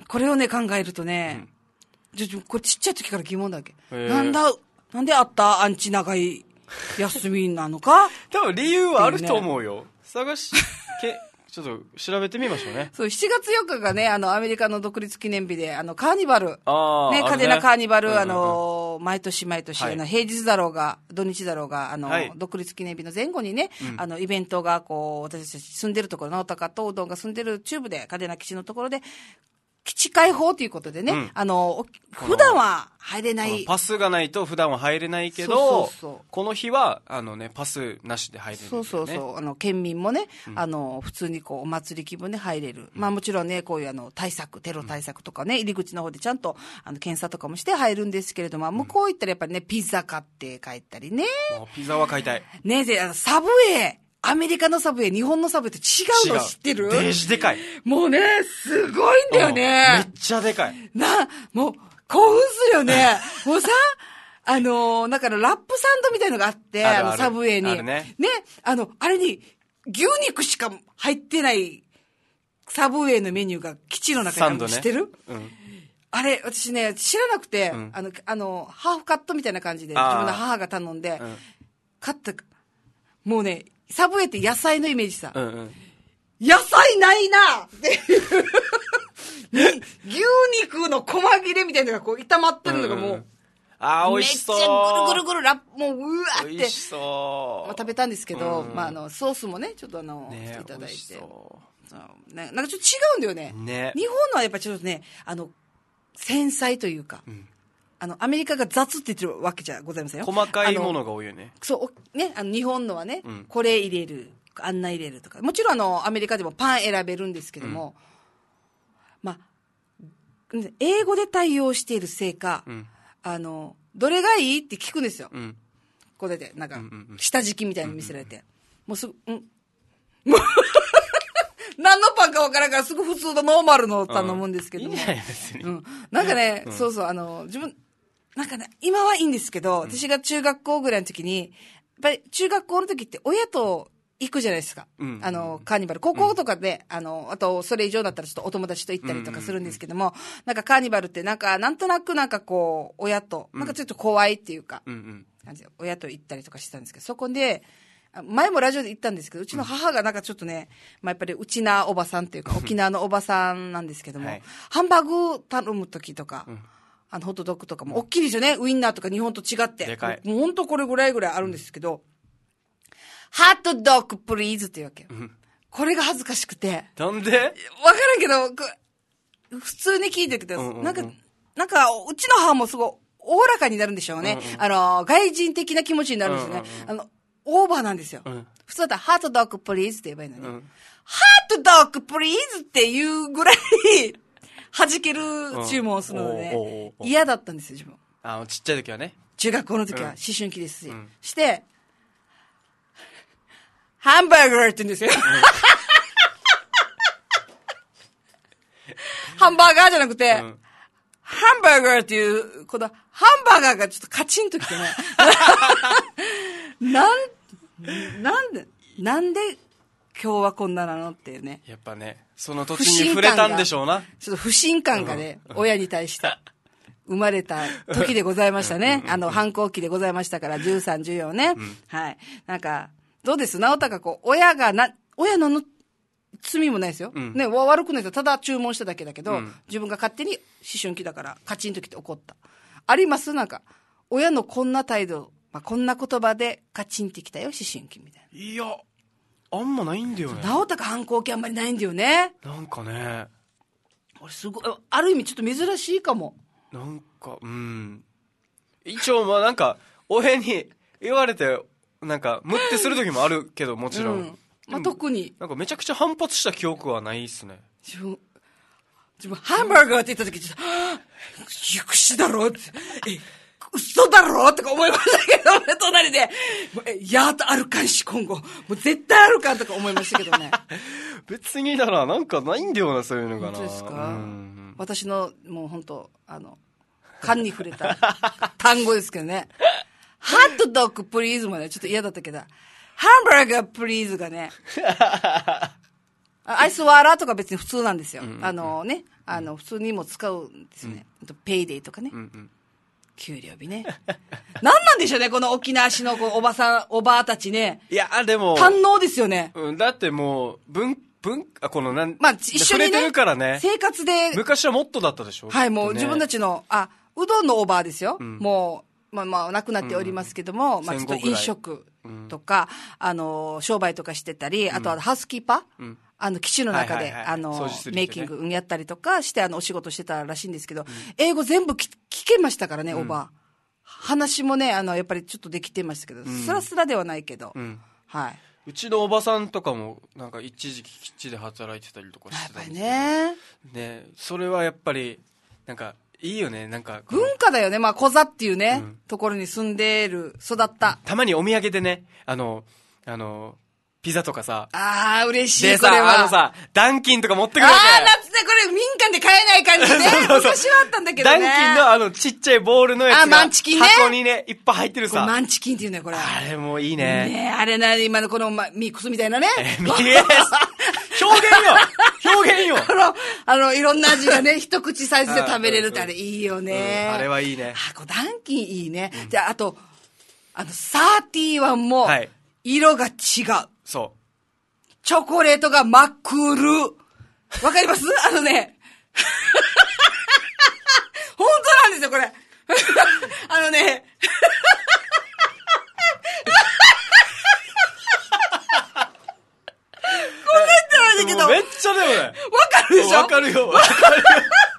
これをね、考えるとね、うん、ちょ、これちっちゃい時から疑問だっけ。なんだ、なんであったアンチ長い休みなのか多分理由はあると思うよ。ね、探し、け、ちょっと調べてみましょうね。 そう、しちがつよっかがね、あの、アメリカの独立記念日で、あの、カーニバル。 あね、カデナカーニバル、うんうんうん、あの、毎年毎年、はい、あの、平日だろうが、土日だろうが、あの、はい、独立記念日の前後にね、うん、あの、イベントが、こう、私たち住んでるところ、直高とうどんが住んでる中部で、カデナ基地のところで、基地開放ということでね、うん、あの、普段は入れない。 パスがないと普段は入れないけど、そうそうそう、この日は、あのね、パスなしで入れる、ね。 そうそうそう。あの、県民もね、うん、あの、普通にこう、お祭り気分で入れる。うん、まあもちろんね、こういうあの、対策、テロ対策とかね、入り口の方でちゃんと、あの、検査とかもして入るんですけれども、うん、向こう行ったらやっぱりね、ピザ買って帰ったりね。 ピザは買いたい。 ね、で、あの、サブウェイ。アメリカのサブウェイ、日本のサブウェイって違うの知ってる？ デージでかい。 もうね、すごいんだよね。 めっちゃでかい。 な、もう、興奮するよね。もうさ、あのー、だからラップサンドみたいのがあって、あ, あの、サブウェイに。あるね。ね、あの、あれに、牛肉しか入ってないサブウェイのメニューが基地の中にあるの知ってる？うん。あれ、私ね、知らなくて、うん、あの、あの、ハーフカットみたいな感じで、自分の母が頼んで、うん、買った、もうね、サブウェイって野菜のイメージさ。うんうん、野菜ないなっていう牛肉の細切れみたいなのがこう炒まってるのがもう。うんうん、 あー、美味しそう。 めっちゃぐるぐるぐるラップ、もううわーって。 美味しそう。 まあ、食べたんですけど、うん、まああの、ソースもね、ちょっとあの、ね、いただいて。そうね。なんかちょっと違うんだよね。 ね。 日本のはやっぱちょっとね、あの、繊細というか。うん、あの、アメリカが雑って言ってるわけじゃございませんよ。 細かいものが多いよね。 そう、ね、あの、日本のはね、うん、これ入れる、あんな入れるとか。もちろんあの、アメリカでもパン選べるんですけども、うん、まあ、英語で対応しているせいか、うん、あの、どれがいいって聞くんですよ。うん、これで、なんか、下敷きみたいに見せられて。うんうんうん、もうすぐ、うん。もう、何のパンかわからんからすぐ普通のノーマルの頼むんですけども。うん、いいね、別に。うん。なんかね、うん、そうそう、あの、自分、なんかね、今はいいんですけど、私が中学校ぐらいの時に、やっぱり中学校の時って親と行くじゃないですか。うん、あの、カーニバル。高校とかで、うん、あの、あと、それ以上だったらちょっとお友達と行ったりとかするんですけども、うんうんうん、なんかカーニバルってなんか、なんとなくなんかこう、親と、なんかちょっと怖いっていうか、うんうん、感じで親と行ったりとかしてたんですけど、そこで、前もラジオで言ったんですけど、うちの母がなんかちょっとね、まあ、やっぱりうちなおばさんっていうか、沖縄のおばさんなんですけども、はい、ハンバーグ頼む時とか、うん、あの、ホットドッグとかも大きいですよね。ウインナーとか日本と違って。 でかい。 もうほんとこれぐらいぐらいあるんですけど、ハットドッグプリーズって言うわけよ。うん、これが恥ずかしくて。 なんで？ わからんけど、普通に聞いてるけど、うんうんうん、なんか、なんか、うちの母もすごい、おおらかになるんでしょうね。うんうん、あの、外人的な気持ちになるんですよね。うんうんうん、あの、オーバーなんですよ。うん、普通だったら、ハットドッグプリーズって言えばいいのに、うん、ハットドッグプリーズっていうぐらい、 弾ける注文をするので、ね、嫌だったんですよ自分。 あ、ちっちゃい時はね。 中学校の時は思春期ですし、 うん、 してハンバーガーって言うんですよ、うん、ハンバーガーじゃなくて、うん、ハンバーガーっていうこのハンバーガーがちょっとカチンときてねなんなんでなんで今日はこんななのっていうね。やっぱね、その土地に触れたんでしょうな。 ちょっと不信感がね、うん、親に対して生まれた時でございましたね。あの反抗期でございましたから、じゅうさん、じゅうよんね、うん、はい。なんかどうです直高子、親がな親のの罪もないですよ、うん、ね、悪くないですよ。ただ注文しただけだけど、うん、自分が勝手に思春期だからカチンときて怒った。あります？なんか親のこんな態度、まあ、こんな言葉でカチンってきたよ思春期みたいな。 いや、あんまないんだよね。 直高反抗期あんまりないんだよね。 なんかね、 俺すごい、ある意味ちょっと珍しいかも。 なんか、うん。一応まあなんか親に言われてなんかムッてする時もあるけど、もちろん、うん、 まあ、特になんかめちゃくちゃ反発した記憶はないっすね。 自分自分ハンバーガーって言った時ちょっとはぁゆくしだろってえ嘘だろとか思いましたけどね、隣でやーとあるかんし今後もう絶対あるかんとか思いましたけどね別にだな、なんかないんだよな、そういうのがな。 本当ですか？うん、私のもう本当あの勘に触れた単語ですけどねハットドッグプリーズもねちょっと嫌だったけど、ハンバーガープリーズがねアイスワーラーとか別に普通なんですよ、うんうん、あのね、あの普通にも使うんですね、うん、ペイデイとかね、うんうん、給料日ね何なんでしょうねこの沖縄市のこうおばさんおばあたちね。 いやでも堪能ですよね、 うん、だってもう文文あこのなんまあ一緒にね触れてるからね、 生活で昔はもっとだったでしょ。 はい、もう自分たちのあうどんのおばあですよ、うん、もうまあまあ亡くなっておりますけども、うん、まあちょっと飲食とか、うん、あの商売とかしてたり、あとはハウスキーパー、うん、あの基地の中で、はいはいはい、あの、ね、メイキングやったりとかしてあのお仕事してたらしいんですけど、うん、英語全部聞けましたからね、うん、おばあ話もねあのやっぱりちょっとできてましたけど、うん、スラスラではないけど、うん、はい。 うちのおばさんとかもなんか一時期基地で働いてたりとかしてたんですけど、 やっぱりね、 ね、それはやっぱりなんかいいよね。なんか文化だよね。まあ小座っていうね、うん、ところに住んでる育った。 たまにお土産でね、あのあのピザとかさ。 ああ嬉しい。 でさ、これはあのさダンキンとか持ってくるわけ。 ああ夏でこれ民間で買えない感じで、ね、そうそうそう昔はあったんだけどね。 ダンキンのあのちっちゃいボールのやつがあマンチキンね箱にねいっぱい入ってるさ。 マンチキンっていうねこれ。 あれもいいね。 ねあれな今のこの、ま、ミックスみたいなね。 えー、ミックス表現よ表現よこのあのいろんな味がね一口サイズで食べれるってあれいいよね、 うん、あれはいいね。 あこうダンキンいいね、うん、じゃああとあのサーティワンも色が違う、 はい、そうチョコレートが真っ黒わかりますあのね本当なんですよこれあのねだけどめっちゃでもねわかるでしょ。 わかるよわかるよ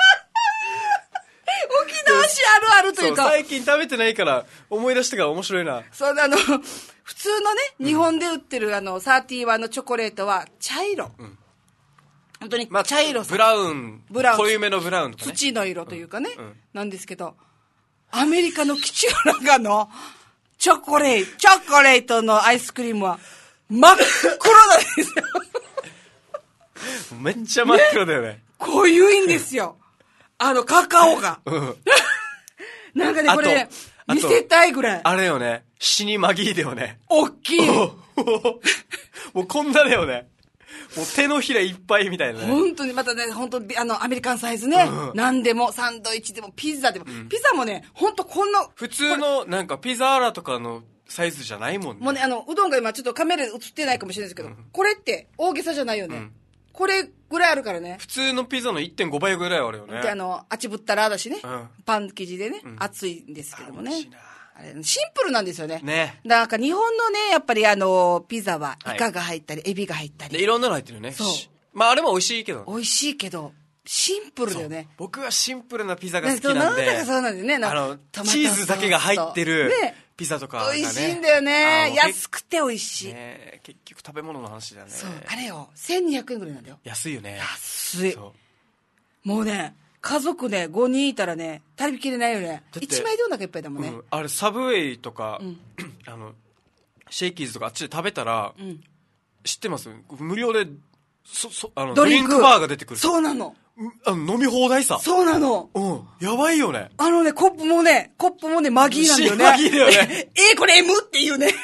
沖縄市あるあるというか最近食べてないから思い出してから面白いな。 そうあの普通のね日本で売ってるあのサーティワンのチョコレートは茶色、うん、本当に茶色、まあ、 ブラウンブラウン濃いめのブラウンとかね土の色というかね、うんうん、なんですけどアメリカの基地の中のチョコレートチョコレートのアイスクリームは真っ黒なんですよめっちゃ真っ黒だよね。ね濃ゆいんですよ。あのカカオが。うん、なんかねこれ、ね、見せたいぐらい。 あれよね。死にまぎーだよね。 おっきい。もうこんなだよね。もう手のひらいっぱいみたいなね。 本当にまたね本当にあのアメリカンサイズね。うん、何でもサンドイッチでもピザでも、うん、ピザもね本当こんな普通のなんかピザーラとかのサイズじゃないもんね。 もうねあのうどんが今ちょっとカメラで映ってないかもしれないですけど、うん、これって大げさじゃないよね。うんこれぐらいあるからね。 普通のピザの いってんご 倍ぐらいあるよね。 であのあちぶったらだしね、うん、パン生地でね、うん、熱いんですけどもね。あれシンプルなんですよね。 ね。 なんか日本のねやっぱりあのピザはイカが入ったり、はい、エビが入ったり。 でいろんなの入ってるね。 そう。 まああれも美味しいけど。 美味しいけどシンプルだよね。 僕はシンプルなピザが好きなんで。 なんだかそうなんですね。 あのチーズだけが入ってる。ね。ピザとか、ね、 美味しいんだよね。安くて美味しい、 ね、結局食べ物の話だよね。 そうあれよせんにひゃくえんぐらいなんだよ。 安いよね。 安い。もうね家族ねごにんいたらね足りきれないよね。いちまいでお腹いっぱいだもんね、 うん、あれサブウェイとか、うん、あのシェイキーズとかあっちで食べたら、うん、知ってます？無料でそそあのドリンクバーが出てくる。 そうなの。 あの飲み放題さ。 そうなの。 うん。やばいよね。 あのね、コップもね、コップもね、マギーなんだよね。 マギーだよね。 えー、これ M っていうね。わ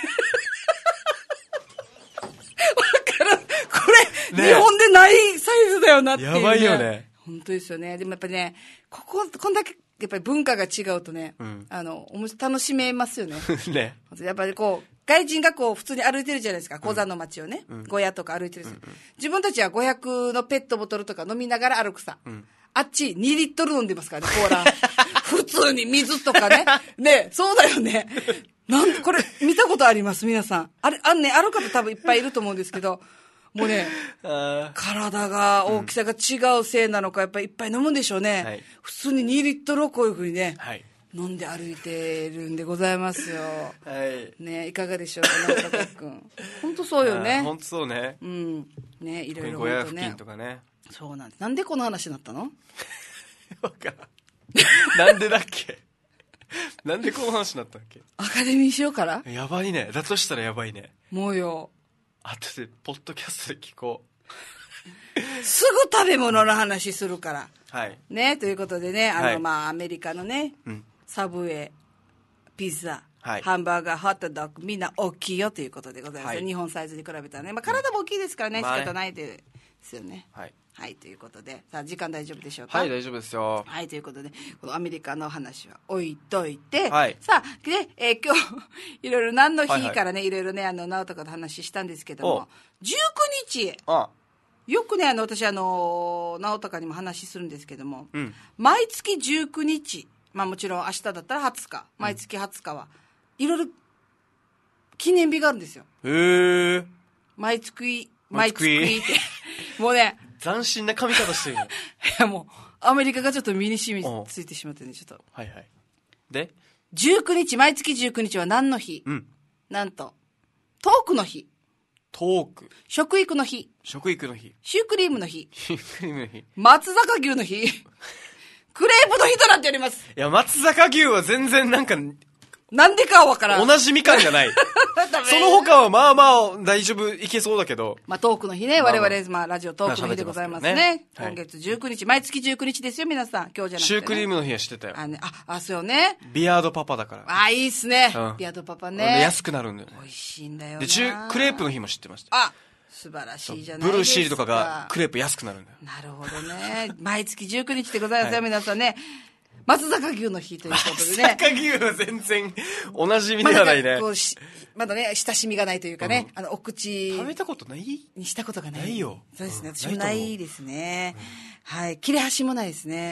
かる。これ、ね、日本でないサイズだよなっていう、ね。 やばいよね。 本当ですよね。でもやっぱりね、ここ、こんだけ、やっぱり文化が違うとね、うん、あの、楽しめますよね。ね。やっぱりこう、外人がこう普通に歩いてるじゃないですか、鉱山の街をね、うん、小屋とか歩いてるんですよ、うんうん、自分たちはごひゃくのペットボトルとか飲みながら歩くさ、うん、あっちにリットル飲んでますからね、コーラ普通に水とかねね、そうだよね。なんでこれ見たことあります？皆さんあれ、あんね、ある方多分いっぱいいると思うんですけど、もうね体が大きさが違うせいなのか、やっぱりいっぱい飲むんでしょうね、はい、普通ににリットルをこういうふうにね、はい、飲んで歩いてるんでございますよ。はい。ね、いかがでしょうか、直高君。本当そうよね。 本当そうね。 うん。ね、いろいろ本当ね。ごや付近とかね。 そうなんです。なんでこの話になったの？ わからん。なんでだっけ？なんでこの話になったっけ？ アカデミーしようから？ やばいね。だとしたらやばいね。 もうよ。 あとでポッドキャストで聞こう。すぐ食べ物の話するから。 はい。 ね、ということでね、あの、はい、まあアメリカのね。うん。サブウェイ、ピザ、はい、ハンバーガー、ホットドッグ、みんな大きいよということでございます、はい、日本サイズに比べたらね、まあ、体も大きいですからね、うん、仕方ないですよね。はい、はい、ということで、さあ時間大丈夫でしょうか？ はい、大丈夫ですよ。 はい、ということで、このアメリカの話は置いといて、はい、さあ、で、えー、今日いろいろ何の日からね、はいはい、いろいろね、あの直高と話したんですけども、じゅうくにち、あよくね、あの私あの直高にも話するんですけども、うん、毎月じゅうくにち。まあもちろん明日だったらはつか、毎月はつかはいろいろ記念日があるんですよ。 へー。 毎月毎月ってもうね、 斬新な髪型してる。いやもうアメリカがちょっと身に染みついてしまってね、ちょっと。 はいはい。でじゅうくにち、毎月じゅうくにちは何の日？うん。なんとトークの日。 トーク。 食育の日。 食育の日。 シュークリームの日。 シュークリームの日。 松坂牛の日。クレープの日となっております。 いや、松坂牛は全然なんか、 なんでかはわからん。 同じみかんじゃない。その他はまあまあ大丈夫いけそうだけど。 まあトークの日ね、我々、まあラジオトークの日でございますね。ね、今月じゅうくにち、毎月じゅうくにちですよ、皆さん。今日じゃなくて、ね。 シュークリームの日は知ってたよ。 あ、ね、あ、あ、そうよね。 ビアードパパだから。 あ、いいっすね。うん、ビアードパパね。 安くなるんだよね。 美味しいんだよな。 で、クレープの日も知ってました。 あ、素晴らしいじゃないですか。 ブルーシールとかがクレープ安くなるんだよ。 なるほどね。毎月じゅうくにちでございますよ、はい、皆さんね。松坂牛の日ということでね。 松坂牛は全然おなじみではないね。 まだこうしまだね、親しみがないというかね、うん、あの、お口。 食べたことないにしたことがない。 ないよ。 そうですね、私もないですね。うん、はい。切れ端もないですね。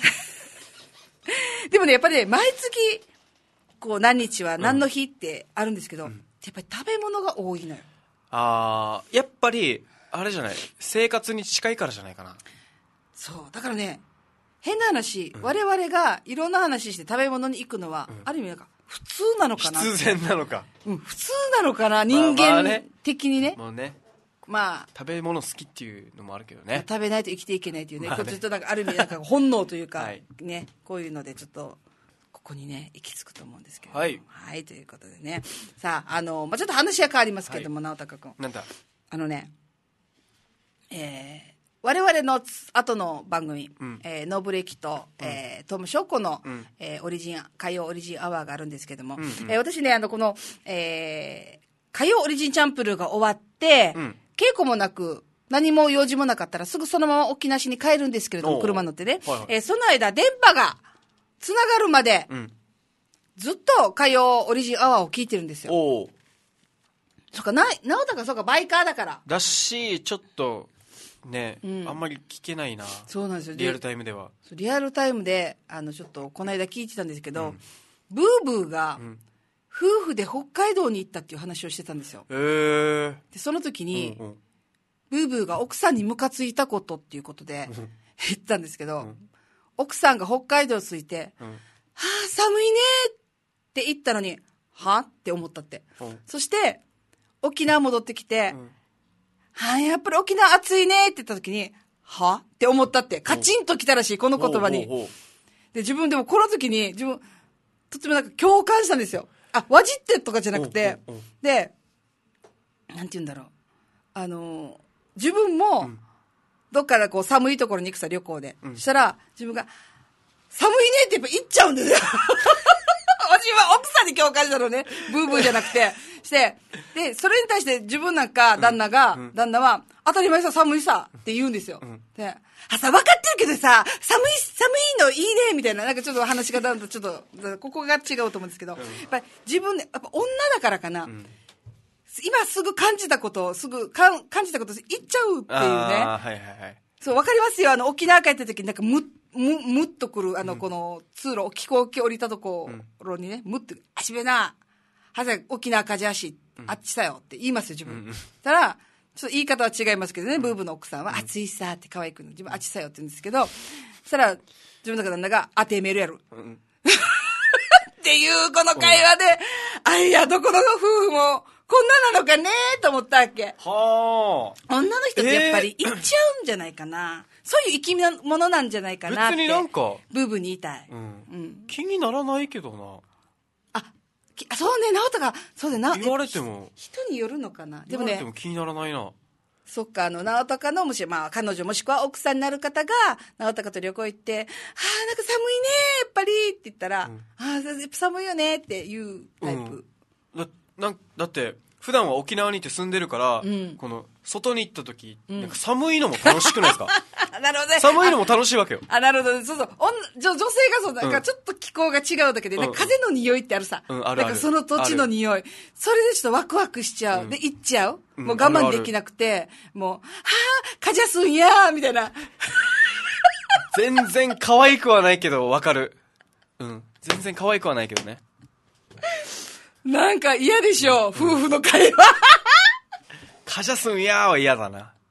でもね、やっぱりね、毎月、こう、何日は何の日ってあるんですけど、うん、やっぱり食べ物が多いのよ。 あー、やっぱり、あれじゃない、生活に近いからじゃないかな。 そう、だからね、変な話、うん、我々がいろんな話して食べ物に行くのは、うん、ある意味なんか普通なのかな、 必然なのか、 うん、普通なのかな、人間的にね、 まあまあね、 まあ、 食べ物好きっていうのもあるけどね、 食べないと生きていけないというね、まあね、これちょっとなんかある意味なんか本能というか、はい、ね、こういうのでちょっとここにね行き着くと思うんですけど、はい、はい、ということでね、さあ、あの、まあ、ちょっと話は変わりますけども、はい、直高君、 なんだ、 あのね、えー我々の後の番組、うん、えー、ノーブレキと、うん、えー、トム・ショッコの、うん、えー、オリジン火曜オリジンアワーがあるんですけども、うんうん、えー、私ね、あのこの、えー、火曜オリジンチャンプルーが終わって、うん、稽古もなく何も用事もなかったらすぐそのまま沖縄市に帰るんですけれども、車乗ってね、はいはい、えー、その間電波がつながるまで、うん、ずっと火曜オリジンアワーを聞いてるんですよ。おそっか、な直高、そうか、バイカーだからだし、ちょっとね、うん、あんまり聞けないな。 そうなんですよ、 リアルタイムでは。 リアルタイムであのちょっとこの間聞いてたんですけど、うん、ブーブーが、うん、夫婦で北海道に行ったっていう話をしてたんですよ。へー。でその時に、うんうん、ブーブーが奥さんにムカついたことっていうことで言ったんですけど、うん、奥さんが北海道着いて、うん、はあ寒いねって言ったのに、はって思ったって、うん、そして沖縄戻ってきて、うん、はい、やっぱり沖縄暑いねって言った時に、 はって思ったって、カチンときたらしい、この言葉に。 ほうほうほうで、自分でもこの時に、自分、とってもなんか共感したんですよ。あ、わじってとかじゃなくて、 おうおうおうで、なんて言うんだろう。あのー、自分も、うん、どっからこう寒いところに行くさ、旅行で。うん、そしたら、自分が、寒いねってやっぱ言っちゃうんですよ。私は奥さんに共感したのね。ブーブーじゃなくて。して、で、それに対して自分なんか、旦那が、うん、旦那は、当たり前さ、寒いさ、って言うんですよ。うん、で、あ、さ、分かってるけどさ、寒い、寒いのいいね、みたいな、なんかちょっと話がだんと、ちょっと、ここが違うと思うんですけど、うん、やっぱり自分で、やっぱ女だからかな。うん、今すぐ感じたことを、すぐかん感じたことを言っちゃうっていうね。 あはいはいはい。 そう、わかりますよ。あの、沖縄帰った時になんかむ、む、むっとくる、あの、この通路、飛行機降りたところにね、むって、あしべな、はぜ、沖縄風足、あっちさよって言いますよ、自分。うん、たら、ちょっと言い方は違いますけどね、ブーブーの奥さんは、暑いさって可愛く、自分あっちさよって言うんですけど、そしたら、自分の旦那が、あてめるやろ。うんっていう、この会話で、あいや、どこの夫婦も、こんななのかねと思ったわけ。 はあ。 女の人ってやっぱり言っちゃうんじゃないかな。えー、そういう生き物なんじゃないかなって。 別になんか。 ブーブーに言いたい。 うん。うん、気にならないけどな。 あ、そうね、直人が、そうだな。 言われても。 人によるのかな。 でもね。言われても気にならないな。 そっか、あの、直人かの、もし、まあ、彼女もしくは奥さんになる方が、直人かと旅行行って、はあ、なんか寒いね、やっぱり、って言ったら、うん、ああ、やっぱ寒いよね、っていうタイプ。 うん、だ、なん、だって、普段は沖縄にいて住んでるから、うん、この外に行った時、うん、なんか寒いのも楽しくないですか？ なるほどね。 寒いのも楽しいわけよ。 あ、なるほど。そうそう。女, 女性がそうだから、ちょっと気候が違うだけで、うん、なんか風の匂いってあるさ。うん、あるある。なんかその土地の匂い。それでちょっとワクワクしちゃう。うん、で、行っちゃう。もう我慢できなくて、うん、あるあるもう、はぁ、かじゃすんやーみたいな。 全然可愛くはないけど、わかる。うん。全然可愛くはないけどね。 なんか嫌でしょ、うん、夫婦の会話。 かじゃすんやーは嫌だな。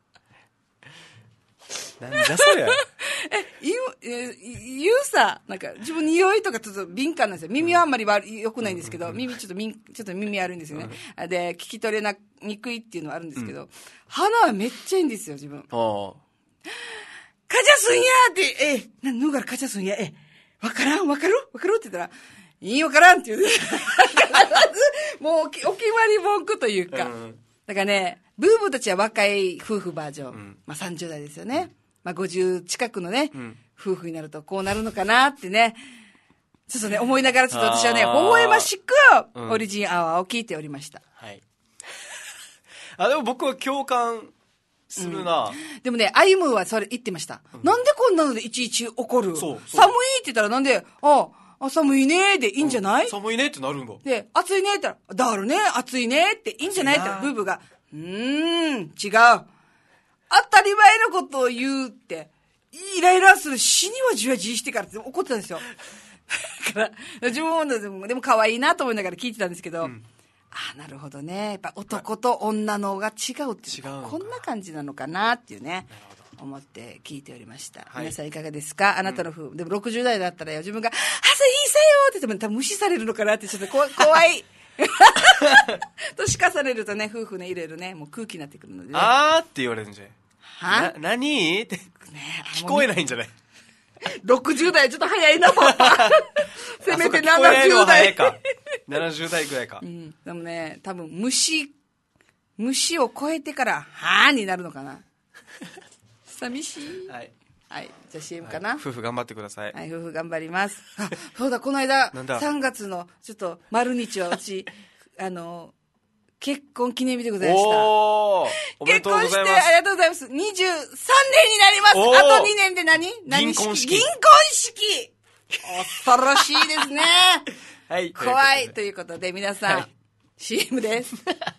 なんじゃそりゃ。 え、言う、え、言うさ、なんか自分匂いとかちょっと敏感なんですよ。耳はあんまり悪良くないんですけど、うん、耳ちょっとみん、ちょっと耳悪いんですよね。うん、で、聞き取れな、にくいっていうのはあるんですけど、うん、鼻はめっちゃいいんですよ、自分。ああ。かじゃすんやーって、え、な、ぬがらかじゃすんや、え、わからん、わかるわかるって言ったら、いいわからんって言う。もうお決まり文句というか。うん、だからね、ブーブーたちは若い夫婦バージョン。うん、まあさんじゅう代ですよね。まあごじゅう近くのね、うん、夫婦になるとこうなるのかなってね。ちょっとね、思いながらちょっと私はね、微笑ましく、オリジンアワーを聞いておりました。 はい。あ、でも僕は共感するな、 うん、でもね、アイムはそれ言ってました。うん、なんでこんなのでいちいち怒る？そうそう寒いって言ったらなんで、あ、あ、寒いねーでいいんじゃない？うん、 寒いねってなるんだ。 で、暑いねって言ったら、だるね、暑いねっていいんじゃないって言ったら、ブーブーが、うーん、違う。当たり前のことを言うって、イライラする死にはじわじしてからって怒ってたんですよ。だから、自分もでも、でも可愛いなと思いながら聞いてたんですけど、うん、ああ、なるほどね。やっぱ男と女のが違うって、違うこんな感じなのかなっていうね。思って聞いておりました、はい、皆さんいかがですか？あなたの夫婦、うん、でもろくじゅう代だったらよ、自分があ、それいいさよって言っても多分無視されるのかなってちょっと怖い年重ねるとね、夫婦ね、いろいろね、もう空気になってくるので、ね、 あーって言われるんじゃないはな、何って、ね、聞こえないんじゃないろくじゅう代ちょっと早いなもんせめてななじゅう代かななじゅう代ぐらいか、 うん、でもね、多分虫虫を超えてからはーになるのかな寂しい。はい。はい。じゃあ シーエム かな、 はい、夫婦頑張ってください。 はい、夫婦頑張ります。あ、そうだ、この間、さんがつの、ちょっと、丸日はうち、あの、結婚記念日でございました。 おー、おめでとうございます。 結婚して、ありがとうございます。にじゅうさんねんになります。あとにねんで何何式銀婚式。 銀婚式恐ろしいですね。はい。怖いということで、皆さん、はい、シーエム です。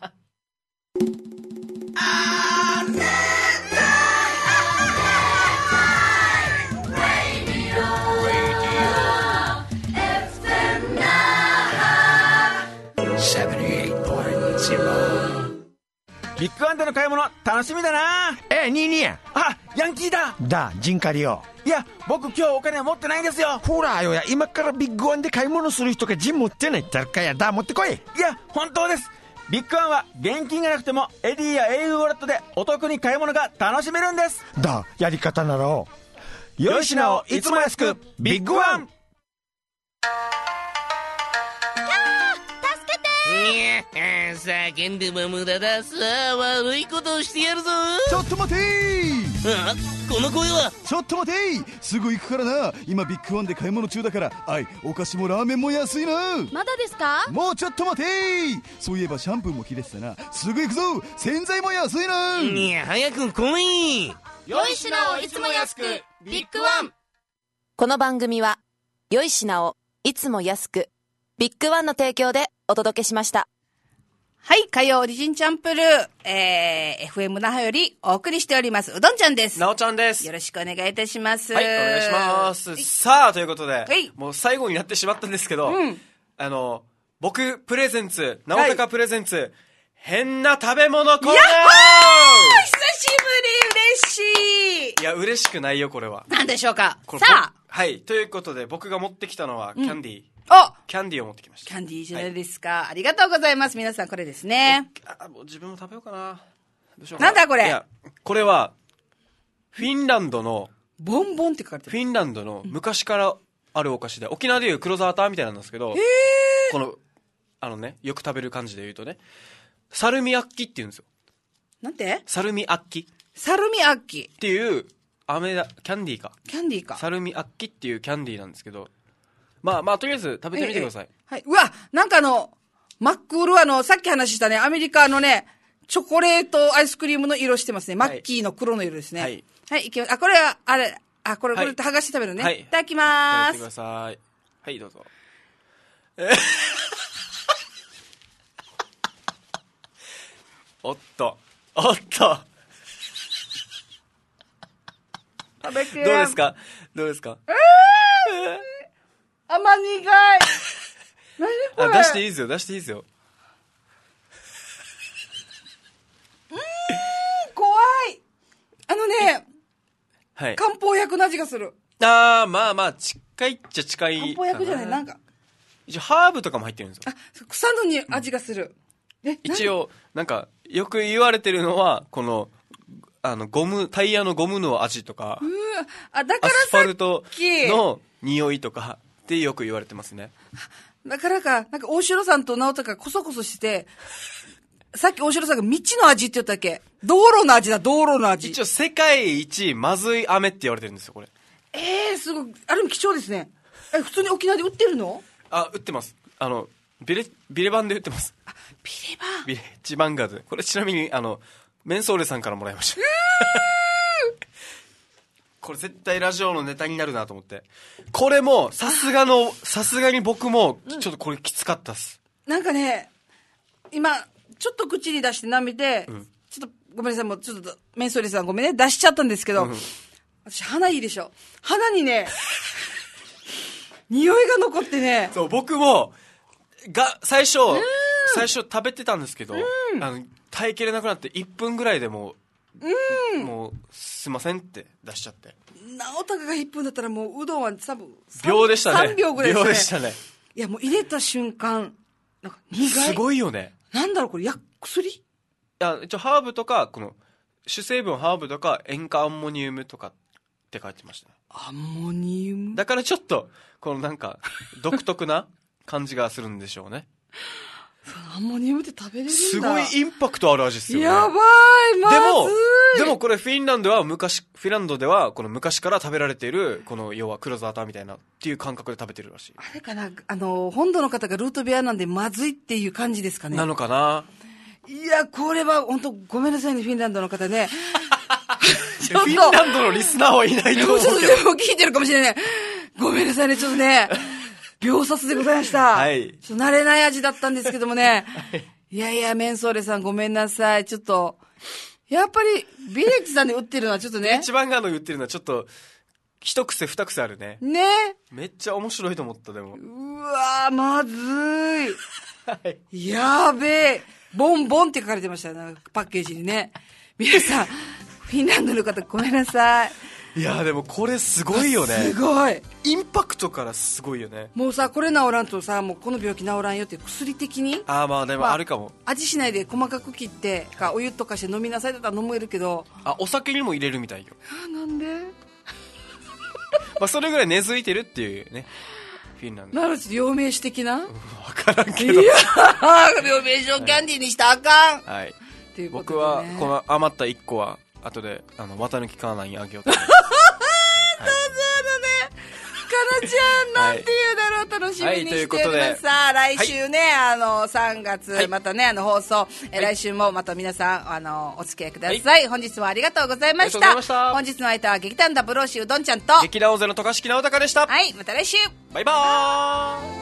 あーねビッグワンでの買い物楽しみだな。 ええ、ニーニーや。 あ、ヤンキーだ。 だ、ジンカリよ。 いや、僕今日お金持ってないんですよ。 ほらよや、今からビッグワンで買い物する人がジン持ってないって言ったらかや。だ、持ってこい。 いや、本当です。 ビッグワンは現金がなくてもエディや au ウォレットでお得に買い物が楽しめるんです。 だ、やり方なら良い品をいつも安く、ビッグワン。 叫んでも無駄だ。さあ悪いことをしてやるぞ。 ちょっと待てー。 あ、この声は。 ちょっと待てー、すぐ行くからな。今ビッグワンで買い物中だから。あい、お菓子もラーメンも安いな。 まだですか。 もうちょっと待てー。そういえばシャンプーも切れてたな。すぐ行くぞ。洗剤も安いな。 いや、早く来い。 良い品をいつも安く、ビッグワン。 この番組は良い品をいつも安く、ビッグワンの提供でお届けしました。 はい、火曜オリジンチャンプルー、えー、エフエム 那覇よりお送りしております、うどんちゃんです。 なおちゃんです。 よろしくお願いいたします。 はい、お願いします。さあ、ということで、もう最後になってしまったんですけど、うん、あの、僕プレゼンツ、なおたかプレゼンツ、はい、変な食べ物コーナー。やっほー、久しぶり、嬉しい。 いや、嬉しくないよ、これは。 なんでしょうか。さあ。 はい、ということで、僕が持ってきたのは、キャンディー。うん、 おキャンディーを持ってきました。 キャンディーじゃないですか、はい、ありがとうございます。皆さんこれですね。 あ、もう自分も食べようかな。どうしようかな。なんだこれ。 いや、これはフィンランドのボンボンって書かれてる。 フィンランドの昔からあるお菓子で、沖縄でいう黒沢タンみたいなんですけど、このあのね、よく食べる感じで言うとね、サルミアッキって言うんですよ。 なんて？ サルミアッキ。 サルミアッキっていう飴だ、キャンディーか。 キャンディーか。 サルミアッキっていうキャンディーなんですけど。まあまあ、とりあえず食べてみてください。 はい。うわ、なんかあの、マックールはあの、さっき話したね、アメリカのね、チョコレートアイスクリームの色してますね。マッキーの黒の色ですね。はい。はい、いきます。あ、これは、あれ、あ、これ、これ、剥がして食べるね。はい。いただきまーす。 いただきください。はい、どうぞ。えおっと、おっと。 食べてどうですかどうですかえー、えー、甘苦い。何これ。 あ、出していいですよ、出していいですよ。 うーん、怖い。あのね、はい。漢方薬の味がする。 あー、まあまあ、近いっちゃ近い。 漢方薬じゃない、なんか。 一応、ハーブとかも入ってるんですよ。 あ、草のに味がする。 うん、え一応、なんか、よく言われてるのは、この、あの、ゴム、タイヤのゴムの味とか、 うあ、だからアスファルトの匂いとかってよく言われてますね。 だからか、なんか大城さんと直人がコソコソして、さっき大城さんが道の味って言ったっけ？道路の味だ、道路の味。 一応世界一まずい飴って言われてるんですよ、これ。 えー、すごい、ある意味貴重ですね。え、普通に沖縄で売ってるの？ あ、売ってます。あの、ビレ、ビレバンで売ってます。 あ、ビレバンビレッジバンガーズ。これちなみに、あの、メンソーレさんからもらいました。これ絶対ラジオのネタになるなと思って。これも、さすがの、さすがに僕も、ちょっとこれきつかったっす。 なんかね、今、ちょっと口に出して舐めて、うん、ちょっと、ごめんなさい、もうちょっと、メンソーレさんごめんね、出しちゃったんですけど、うん、私鼻いいでしょ。鼻にね、匂いが残ってね。 そう、僕も、が、最初、最初食べてたんですけど、あの、耐えきれなくなっていっぷんぐらいでもう、うん、もうすいませんって出しちゃって。 直高がいっぷんだったらもううどんは多分秒でしたね。 さんびょうぐらいですね。 秒でしたね。 いやもう入れた瞬間なんか苦い。 すごいよね。 なんだろうこれ、や薬？いや一応ハーブとかこの主成分ハーブとか塩化アンモニウムとかって書いてましたね。 アンモニウム？ だからちょっとこのなんか独特な感じがするんでしょうね。 アンモニウムって食べれるんだ。 すごいインパクトある味ですよね。 やばい、まずい。 でも、でもこれフィンランドは昔、フィンランドではこの昔から食べられている、この要は黒沢タンみたいなっていう感覚で食べてるらしい。 あれかな、あの、本土の方がルートビアなんでまずいっていう感じですかね。 なのかな。 いや、これは本当ごめんなさいね、フィンランドの方ね。 ちょっとフィンランドのリスナーはいないと思うけど。 ちょっと聞いてるかもしれない。ごめんなさいね、ちょっとね。秒殺でございました。 はい。 ちょっと慣れない味だったんですけどもね。はい、いやいや、メンソーレさんごめんなさい。ちょっと、やっぱり、ビレッジさんで売ってるのはちょっとね。 一番ガード売ってるのはちょっと、一癖二癖あるね。 ね。 めっちゃ面白いと思った、でも。 うわー、まずい。はい。やべえ。ボンボンって書かれてましたよ、パッケージにね。皆さん、フィンランドの方ごめんなさい。 いやでもこれすごいよね。 すごいインパクトからすごいよね。 もうさこれ治らんとさもうこの病気治らんよって薬的にああまあでもあるかも、まあ、味しないで細かく切ってかお湯とかして飲みなさいだったら飲めるけどあお酒にも入れるみたいよ。 あなんでまあそれぐらい根付いてるっていうねフィンランド。 なるほど陽明酒的な、うん、分からんけどいや陽明酒をキャンディーにしたらあかん、 はい、 っていうことでね、 僕はこの余ったいっこは後であの綿抜きカーナにあげようとかなちゃんなんていうだろう、楽しみにしております。さあ来週ね、はい、あのさんがつ、はい、またねあの放送、はい、来週もまた皆さんあのお付き合いください、はい、本日もありがとうございました。本日の相手は劇団ダブルオーシーうどんちゃんと劇団大勢の渡嘉敷直隆でした。 はい、また来週バイバーイ。